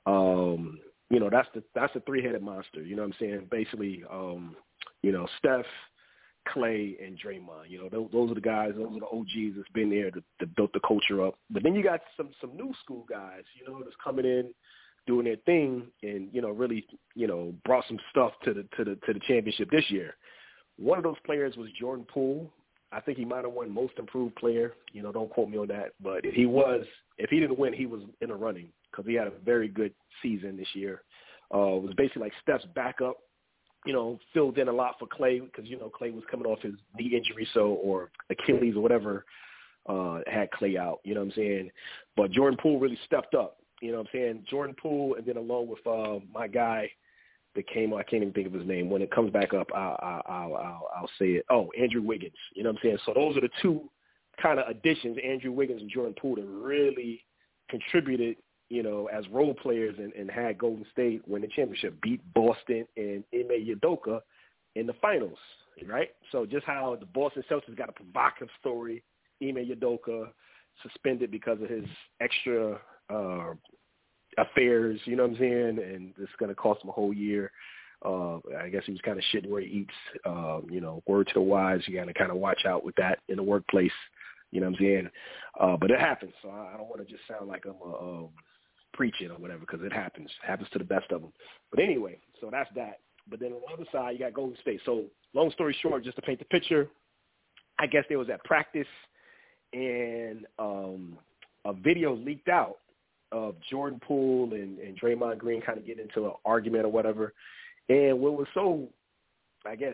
Um, you know, that's the, that's the three-headed monster, you know what I'm saying? Basically, um, you know, Steph, Klay, and Draymond, you know, those, those are the guys, those are the O Gs that's been there that, that built the culture up. But then you got some some new school guys, you know, that's coming in, doing their thing and, you know, really, you know, brought some stuff to the to the to the championship this year. One of those players was Jordan Poole. I think he might have won Most Improved Player. You know, don't quote me on that, but he was. If he didn't win, he was in the running because he had a very good season this year. Uh, it was basically like Steph's backup. You know, filled in a lot for Clay because, you know, Clay was coming off his knee injury, so or Achilles or whatever uh, had Clay out. You know what I'm saying? But Jordan Poole really stepped up. You know what I'm saying? Jordan Poole, and then along with uh, my guy that came, I can't even think of his name. When it comes back up, I'll, I'll, I'll, I'll say it. Oh, Andrew Wiggins. You know what I'm saying? So those are the two kind of additions, Andrew Wiggins and Jordan Poole, that really contributed, you know, as role players and, and had Golden State win the championship, beat Boston and Ime Udoka in the finals, right? So just how the Boston Celtics got a provocative story, Ime Udoka suspended because of his extra uh, affairs, you know what I'm saying, and it's going to cost him a whole year. Uh, I guess he was kind of shitting where he eats, uh, you know, word to the wise. You got to kind of watch out with that in the workplace, you know what I'm saying? Uh, but it happens, so I, I don't want to just sound like I'm a um, preaching or whatever, because it happens. It happens to the best of them. But anyway, so that's that. But then on the other side, you got Golden State. So long story short, just to paint the picture, I guess they was at practice, and um, a video leaked out of Jordan Poole and, and Draymond Green kind of getting into an argument or whatever. And what was so, I guess,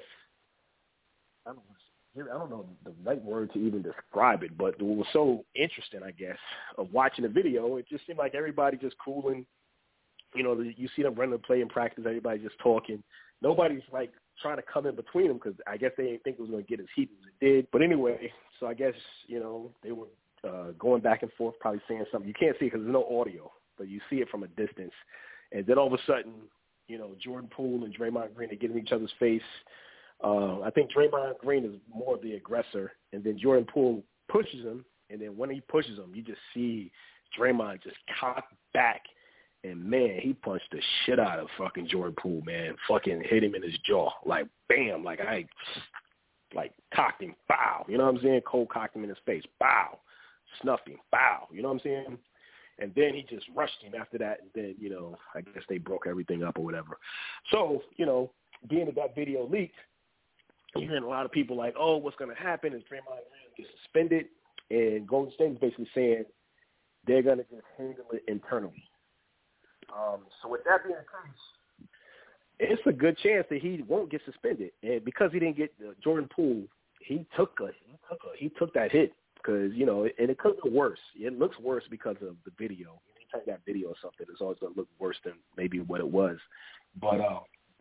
I don't know, I don't know the right word to even describe it, but what was so interesting, I guess, of watching the video, it just seemed like everybody just cooling. You know, you see them running the play in practice, everybody just talking. Nobody's, like, trying to come in between them because I guess they didn't think it was going to get as heated as it did. But anyway, so I guess, you know, they were uh, going back and forth, probably saying something. You can't see it because there's no audio, but you see it from a distance. And then all of a sudden, you know, Jordan Poole and Draymond Green are getting in each other's face. Uh, I think Draymond Green is more of the aggressor, and then Jordan Poole pushes him, and then when he pushes him, you just see Draymond just cock back, and, man, he punched the shit out of fucking Jordan Poole, man, fucking hit him in his jaw, like, bam, like I, like, cocked him, bow, you know what I'm saying? Cole cocked him in his face, bow, snuffed him, bow, you know what I'm saying? And then he just rushed him after that, and then, you know, I guess they broke everything up or whatever. So, you know, being that that video leaked, you're hearing a lot of people like, oh, what's going to happen is Draymond Green gets suspended, and Golden State is basically saying they're going to just handle it internally. Um, so with that being the case, it's a good chance that he won't get suspended. And because he didn't get uh, Jordan Poole, he took a, he took a, he took that hit. Because, you know, and it could be worse. It looks worse because of the video. Anytime you got video or something, it's always going to look worse than maybe what it was. But uh,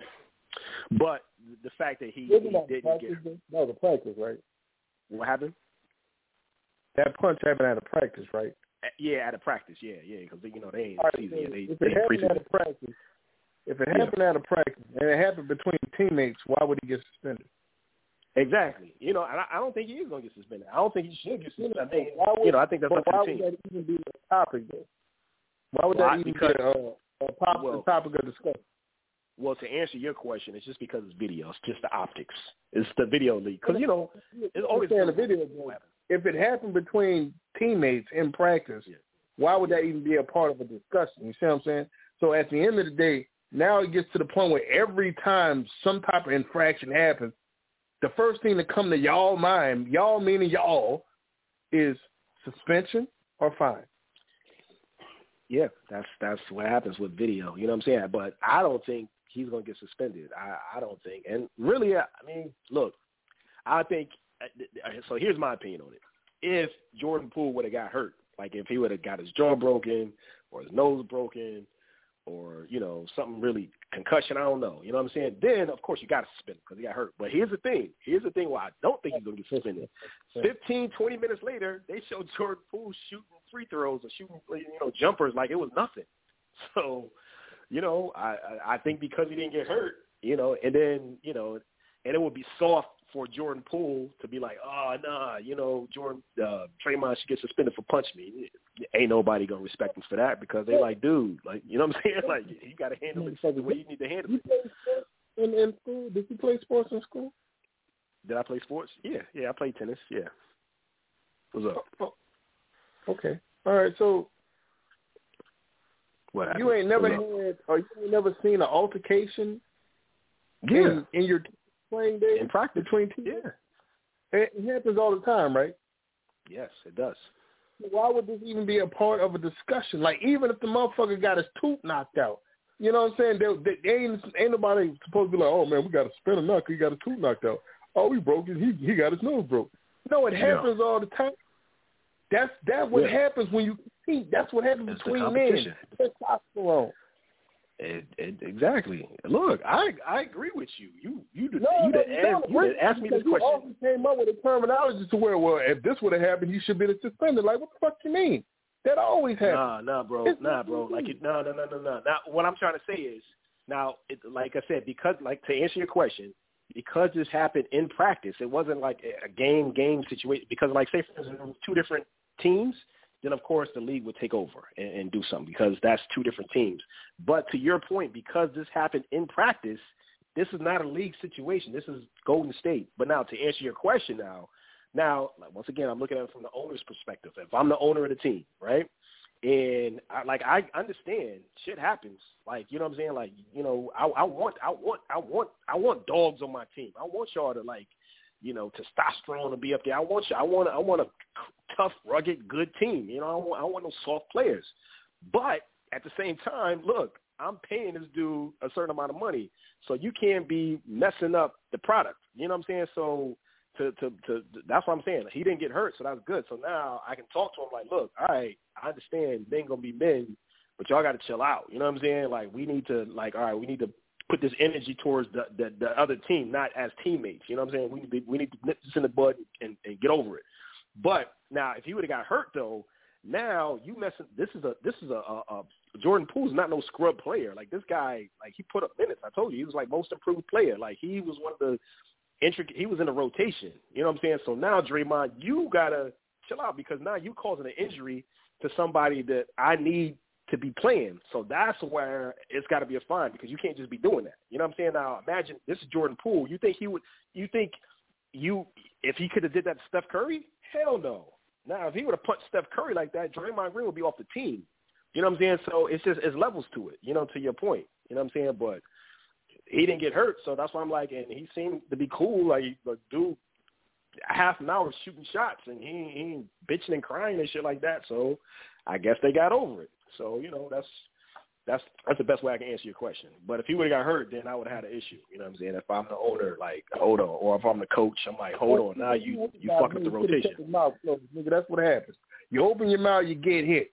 but the fact that he, he didn't get that was a practice, right? What happened? That punch happened at a practice, right? Yeah, at a practice, yeah, yeah, because, you know, they ain't right, season yet. They, if they it happened preseason. at a practice, if it yeah. happened at a practice and it happened between teammates, why would he get suspended? Exactly. You know, and I, I don't think he is going to get suspended. I don't think he should get suspended. I think, would, you know, I think that's up to why the team. Why would that even be a topic, though? Why would well, that I, even because, be a, a, pop, well, a topic of discussion? Well, to answer your question, it's just because it's video. It's just the optics. It's the video leak. Because, you know, it's always in the video game. If it happened between teammates in practice, yeah. why would that even be a part of a discussion? You see what I'm saying? So at the end of the day, now it gets to the point where every time some type of infraction happens, the first thing to come to y'all mind, y'all meaning y'all, is suspension or fine. Yeah, that's that's what happens with video. You know what I'm saying? But I don't think he's going to get suspended. I, I don't think. And really, I mean, look, I think – so here's my opinion on it. If Jordan Poole would have got hurt, like if he would have got his jaw broken or his nose broken or, you know, something really concussion, I don't know. You know what I'm saying? Then, of course, you got to suspend him because he got hurt. But here's the thing. Here's the thing why I don't think he's going to get suspended. fifteen, twenty minutes later, they showed Jordan Poole shooting free throws or shooting, you know, jumpers like it was nothing. So, you know, I, I think because he didn't get hurt, you know, and then, you know, and it would be soft for Jordan Poole to be like, oh, nah, you know, Jordan, uh, Draymond should get suspended for punching me. Ain't nobody going to respect him for that because they like, dude, like, you know what I'm saying? Like, you got to handle it the way you need to handle it. You play sports in, in school? Did you play sports in school? Did I play sports? Yeah, yeah, I played tennis, yeah. What's up? Oh, okay. All right, so What happened? You ain't never What's had, or you ain't never seen an altercation yeah. in, in your playing days in practice between teams? Yeah. It, it happens all the time, right? Yes, it does. Why would this even be a part of a discussion? Like, even if the motherfucker got his tooth knocked out, you know what I'm saying? They, they, they ain't, ain't nobody supposed to be like, oh, man, we got to spin a nut because he got his tooth knocked out. Oh, we broke it. He, he got his nose broke. No, it happens yeah. all the time. That's that what yeah. happens when you compete. That's what happens it's between men. Testosterone. It, it, exactly. Look, I I agree with you. You you no, you no, asked you asked me this you question. You came up with a terminology to where, well, if this would have happened, he should be suspended. Like, what the fuck you mean? That always happens. Nah, nah, bro, it's nah, bro. Like, it, no, no, no, no, no. Now, what I'm trying to say is, now, it, like I said, because, like, to answer your question, because this happened in practice, it wasn't like a game game situation. Because, like, say for instance, two different teams, then of course the league would take over and, and do something because that's two different teams. But to your point, because this happened in practice, this is not a league situation. This is Golden State. But now to answer your question now, now, once again, I'm looking at it from the owner's perspective. If I'm the owner of the team, right, and I, like I understand shit happens. Like, you know what I'm saying? Like, you know, I, I want, I want, I want, I want dogs on my team. I want y'all to, like, you know, testosterone to be up there. I want you. I want. I want a tough, rugged, good team. You know, I don't want, I don't want no soft players. But at the same time, look, I'm paying this dude a certain amount of money, so you can't be messing up the product. You know what I'm saying? So to to to that's what I'm saying. He didn't get hurt, so that's good. So now I can talk to him like, look, all right, I understand men gonna be men, but y'all got to chill out. You know what I'm saying? Like, we need to, like, all right, we need to put this energy towards the, the the other team, not as teammates. You know what I'm saying? We need to, we need to nip this in the bud and, and get over it. But now, if he would have got hurt though, now you messing. This is a this is a, a, a Jordan Poole's not no scrub player. Like, this guy, like, he put up minutes. I told you he was like most improved player. Like, he was one of the intricate. He was in the rotation. You know what I'm saying? So now, Draymond, you gotta chill out because now you causing an injury to somebody that I need to be playing. So that's where it's got to be a fine because you can't just be doing that. You know what I'm saying? Now, imagine this is Jordan Poole. You think he would, you think you, if he could have did that to Steph Curry? Hell no. Now, if he would have punched Steph Curry like that, Draymond Green would be off the team. You know what I'm saying? So it's just, it's levels to it, you know, to your point. You know what I'm saying? But he didn't get hurt. So that's why I'm like, and he seemed to be cool. Like, the dude, half an hour shooting shots and he, he ain't bitching and crying and shit like that. So I guess they got over it. So, you know, that's that's that's the best way I can answer your question. But if he would have got hurt, then I would have had an issue. You know what I'm saying? If I'm the owner, like, hold on. Or if I'm the coach, I'm like, hold on. Now you, you fucking up the rotation. Mouth closed, nigga. That's what happens. You open your mouth, you get hit.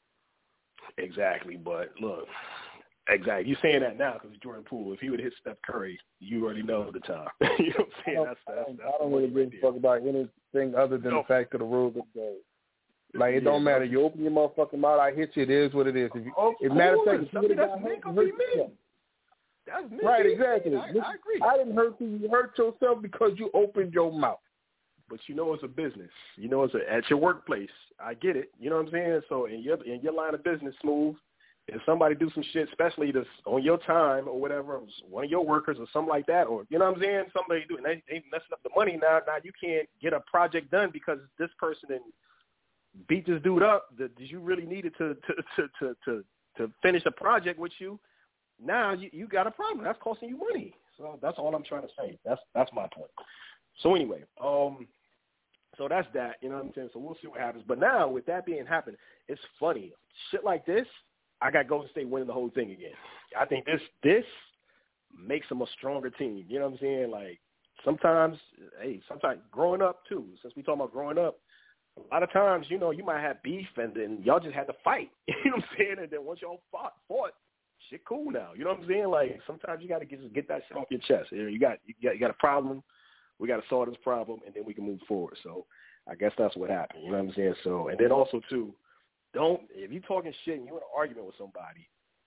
Exactly. But, look, exactly. You're saying that now because it's Jordan Poole. If he would have hit Steph Curry, you already know the time. You know what I'm saying? I don't, that's, that's, that's I don't really give a fuck about anything other than no. the fact of the rules of the game. Like, it yeah, don't matter. You open your motherfucking mouth, I hit you. It is what it is. If you, of it matter of fact, if you would have got hurt, hurt, hurt That's me. Right, exactly. I, I agree. I didn't hurt you. You hurt yourself because you opened your mouth. But you know it's a business. You know it's a, at your workplace. I get it. You know what I'm saying? So in your in your line of business, Smooth, if somebody do some shit, especially this on your time or whatever, one of your workers or something like that, or, you know what I'm saying? Somebody do it, and they, they messing up the money now. Now you can't get a project done because this person and beat this dude up that you really needed to to, to, to, to, to finish a project with you. Now you, you got a problem. That's costing you money. So that's all I'm trying to say. That's that's my point. So anyway, um, so that's that. You know what I'm saying? So we'll see what happens. But now with that being happened, it's funny. Shit like this, I got Golden State winning the whole thing again. I think this this makes them a stronger team. You know what I'm saying? Like, sometimes, hey, sometimes growing up too, since we talking about growing up, a lot of times, you know, you might have beef and then y'all just had to fight. You know what I'm saying? And then once y'all fought, fought, shit cool now. You know what I'm saying? Like, sometimes you got to just get that shit off your chest. You got, you got you got a problem. We got to solve this problem, and then we can move forward. So I guess that's what happened. You know what I'm saying? So, and then also, too, don't, if you're talking shit and you're in an argument with somebody,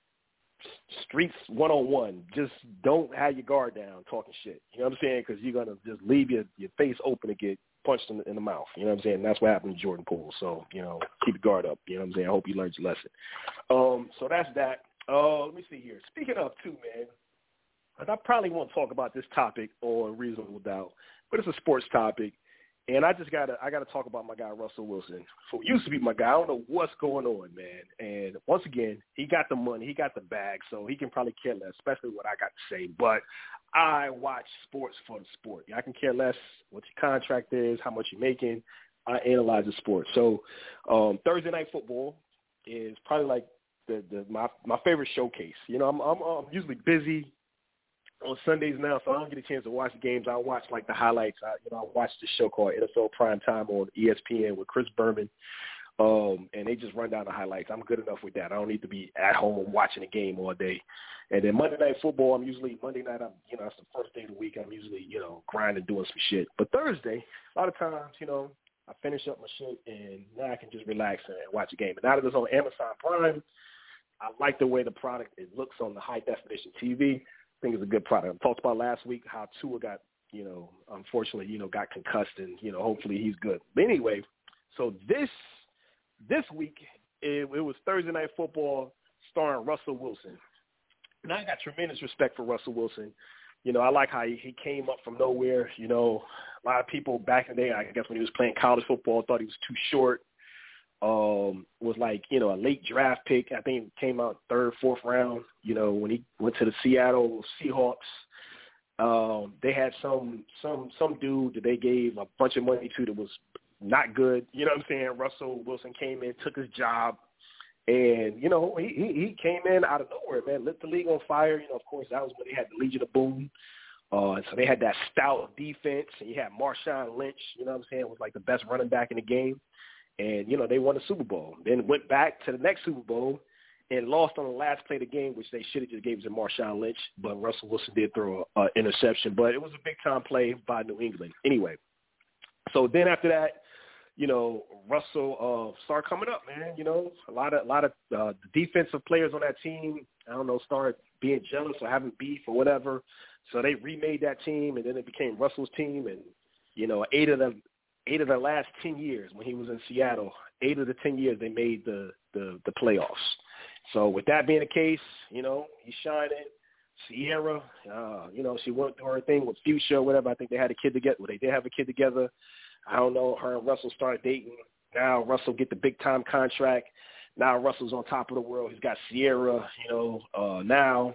streets one-on-one, just don't have your guard down talking shit. You know what I'm saying? Because you're going to just leave your, your face open to get punched in the, in the mouth. You know what I'm saying? And that's what happened to Jordan Poole. So, you know, keep your guard up. You know what I'm saying? I hope you learned your lesson. Um, so that's that. Uh, let me see here. Speaking of, too, man, and I probably won't talk about this topic on Reasonable Doubt, but it's a sports topic. And I just gotta I gotta talk about my guy Russell Wilson. Who used to be my guy. I don't know what's going on, man. And once again, he got the money, he got the bag, so he can probably care less, especially what I got to say. But I watch sports for the sport. I can care less what your contract is, how much you're making. I analyze the sport. So um, Thursday Night Football is probably like the, the my my favorite showcase. You know, I'm I'm, I'm usually busy on Sundays now, so I don't get a chance to watch the games. I watch like the highlights. I, you know, I watch the show called N F L Prime Time on E S P N with Chris Berman, um, and they just run down the highlights. I'm good enough with that. I don't need to be at home watching a game all day. And then Monday Night Football, I'm usually Monday night. I'm you know, it's the first day of the week. I'm usually you know grinding, doing some shit. But Thursday, a lot of times, you know, I finish up my shit and now I can just relax and watch a game. And now that it's on Amazon Prime, I like the way the product it looks on the high definition T V. I think it's a good product. I talked about last week how Tua got, you know, unfortunately, you know, got concussed, and you know, hopefully he's good. But anyway, so this this week it, it was Thursday Night Football starring Russell Wilson, and I got tremendous respect for Russell Wilson. You know, I like how he, he came up from nowhere. You know, a lot of people back in the day, I guess when he was playing college football, thought he was too short. Um, was like, you know, a late draft pick. I think it came out third, fourth round, you know, when he went to the Seattle Seahawks. Um, they had some some some dude that they gave a bunch of money to that was not good. You know what I'm saying? Russell Wilson came in, took his job, and, you know, he, he, he came in out of nowhere, man, lit the league on fire. You know, of course, that was when they had the Legion of Boom. Uh, so they had that stout defense, and you had Marshawn Lynch, you know what I'm saying, was like the best running back in the game. And, you know, they won the Super Bowl. Then went back to the next Super Bowl and lost on the last play of the game, which they should have just gave it to Marshawn Lynch. But Russell Wilson did throw an interception. But it was a big-time play by New England. Anyway, so then after that, you know, Russell uh, started coming up, man. You know, a lot of a lot of uh, the defensive players on that team, I don't know, started being jealous or having beef or whatever. So they remade that team, and then it became Russell's team. And, you know, eight of them, Eight of the last ten years when he was in Seattle, eight of the ten years they made the, the, the playoffs. So with that being the case, you know, he's shining. Sierra, uh, you know, she went through her thing with Fuchsia or whatever. I think they had a kid together. Well, they did have a kid together. I don't know. Her and Russell started dating. Now Russell get the big-time contract. Now Russell's on top of the world. He's got Sierra, you know, uh, now.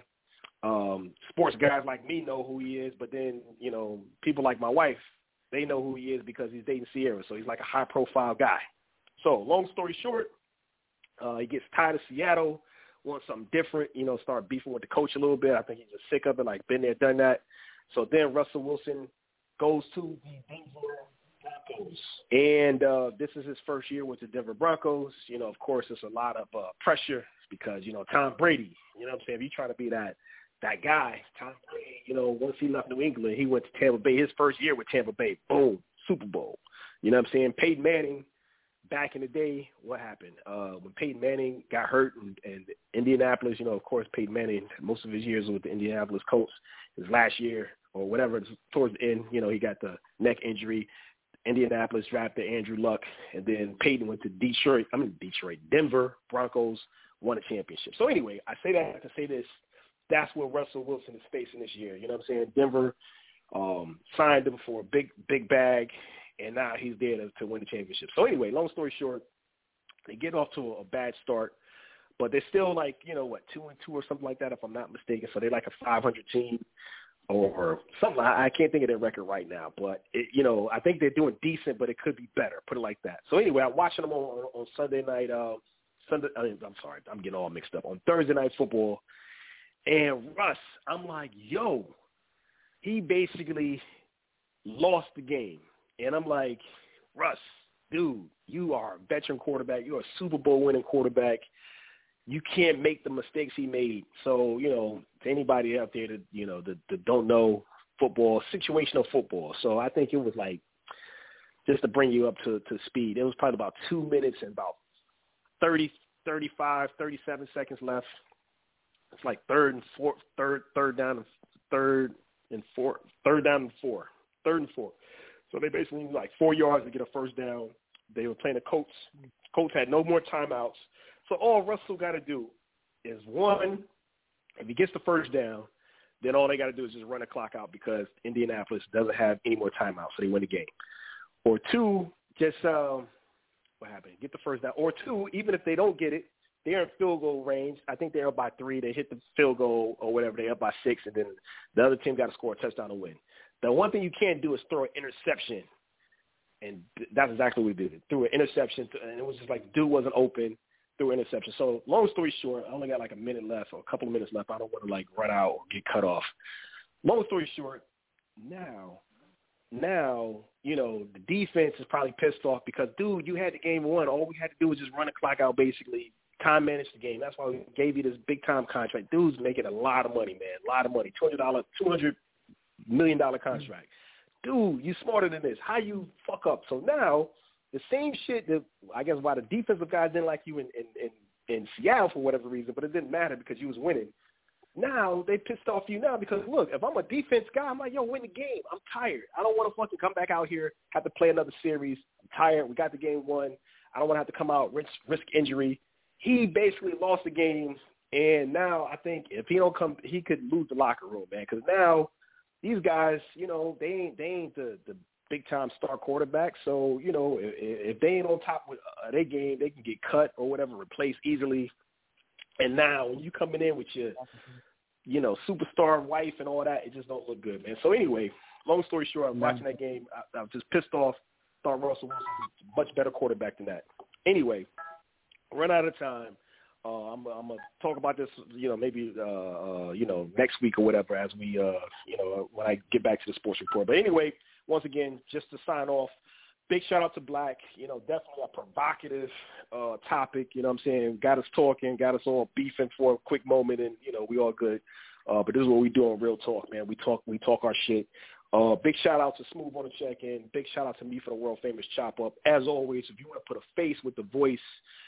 Um, sports guys like me know who he is, but then, you know, people like my wife, they know who he is because he's dating Sierra, so he's like a high-profile guy. So long story short, uh, he gets tired of Seattle, wants something different, you know, start beefing with the coach a little bit. I think he's just sick of it, like been there, done that. So then Russell Wilson goes to the Denver Broncos. And uh, this is his first year with the Denver Broncos. You know, of course, it's a lot of uh, pressure because, you know, Tom Brady, you know what I'm saying, if you try to be that, that guy, Tom Brady, you know, once he left New England, he went to Tampa Bay. His first year with Tampa Bay, boom, Super Bowl. You know what I'm saying? Peyton Manning, back in the day, what happened? Uh, when Peyton Manning got hurt and, and Indianapolis, you know, of course, Peyton Manning, most of his years with the Indianapolis Colts, his last year or whatever, towards the end, you know, he got the neck injury. Indianapolis drafted Andrew Luck, and then Peyton went to Detroit, I mean Detroit, Denver Broncos, won a championship. So anyway, I say that to say this. That's what Russell Wilson is facing this year. You know what I'm saying? Denver um, signed him for a big, big bag, and now he's there to, to win the championship. So anyway, long story short, they get off to a, a bad start, but they're still like, you know, what, two and two or something like that, if I'm not mistaken. So they're like a five hundred team or something. I, I can't think of their record right now, but, it, you know, I think they're doing decent, but it could be better, put it like that. So anyway, I'm watching them on, on Sunday night. Uh, Sunday, I mean, I'm sorry, I'm getting all mixed up. On Thursday Night Football. And Russ, I'm like, yo, he basically lost the game. And I'm like, Russ, dude, you are a veteran quarterback. You're a Super Bowl winning quarterback. You can't make the mistakes he made. So, you know, to anybody out there that, you know, that, that don't know football, situational football. So I think it was like, just to bring you up to, to speed, it was probably about two minutes and about thirty, thirty-five, thirty-seven seconds left. It's like third and four, third, third down, and third and four, third down and four, third and four. So they basically need like four yards to get a first down. They were playing the Colts. Colts had no more timeouts. So all Russell got to do is one, if he gets the first down, then all they got to do is just run the clock out because Indianapolis doesn't have any more timeouts, so they win the game. or two, just um, what happened? Get the first down, or two, even if they don't get it, they're in field goal range. I think they're up by three. They hit the field goal or whatever. They're up by six, and then the other team got to score a touchdown to win. The one thing you can't do is throw an interception, and that's exactly what we did. Threw an interception, and it was just like dude wasn't open. Threw an interception. So long story short, I only got like a minute left or a couple of minutes left. I don't want to like run out or get cut off. Long story short, now, now, you know, the defense is probably pissed off because, dude, you had the game won. All we had to do was just run the clock out, basically, time manage the game. That's why we gave you this big-time contract. Dude's making a lot of money, man, a lot of money, two hundred dollars, two hundred million dollars contract. Dude, you smarter than this. How you fuck up? So now the same shit that I guess why the defensive guys didn't like you in, in, in, in Seattle for whatever reason, but it didn't matter because you was winning. Now they pissed off you now because, look, if I'm a defense guy, I'm like, yo, win the game. I'm tired. I don't want to fucking come back out here, have to play another series. I'm tired. We got the game won. I don't want to have to come out, risk, risk injury. He basically lost the game, and now I think if he don't come, he could lose the locker room, man, because now these guys, you know, they ain't, they ain't the, the big-time star quarterback. So, you know, if, if they ain't on top of uh, their game, they can get cut or whatever, replaced easily. And now when you coming in with your, you know, superstar wife and all that, it just don't look good, man. So anyway, long story short, I'm watching that game. I, I was just pissed off. Thought Russell Wilson was a much better quarterback than that. Anyway, run out of time. Uh, I'm, I'm going to talk about this, you know, maybe, uh, uh, you know, next week or whatever as we, uh, you know, when I get back to the sports report. But anyway, once again, just to sign off, big shout out to Black. You know, definitely a provocative uh, topic. You know what I'm saying? Got us talking, got us all beefing for a quick moment, and, you know, we all good. Uh, but this is what we do on Real Talk, man. We talk we talk our shit. Uh, big shout out to Smooth on the check-in. Big shout out to me for the world-famous Chop Up. As always, if you want to put a face with the voice,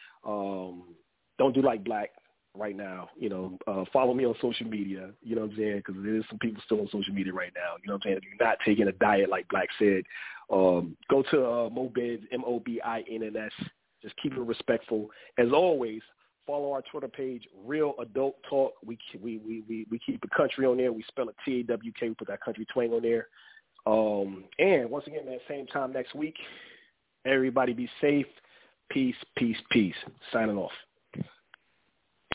um, don't do like Black right now. You know, uh, follow me on social media, you know what I'm saying, because there's some people still on social media right now. You know what I'm saying? If you're not taking a diet like Black said, um, go to uh, Mobins, M O B I N N S. Just keep it respectful. As always, follow our Twitter page, Real Adult Talk. We we we we, we keep the country on there. We spell it T A W K. We put that country twang on there. Um, and once again, man, same time next week. Everybody be safe. Peace, peace, peace. Signing off.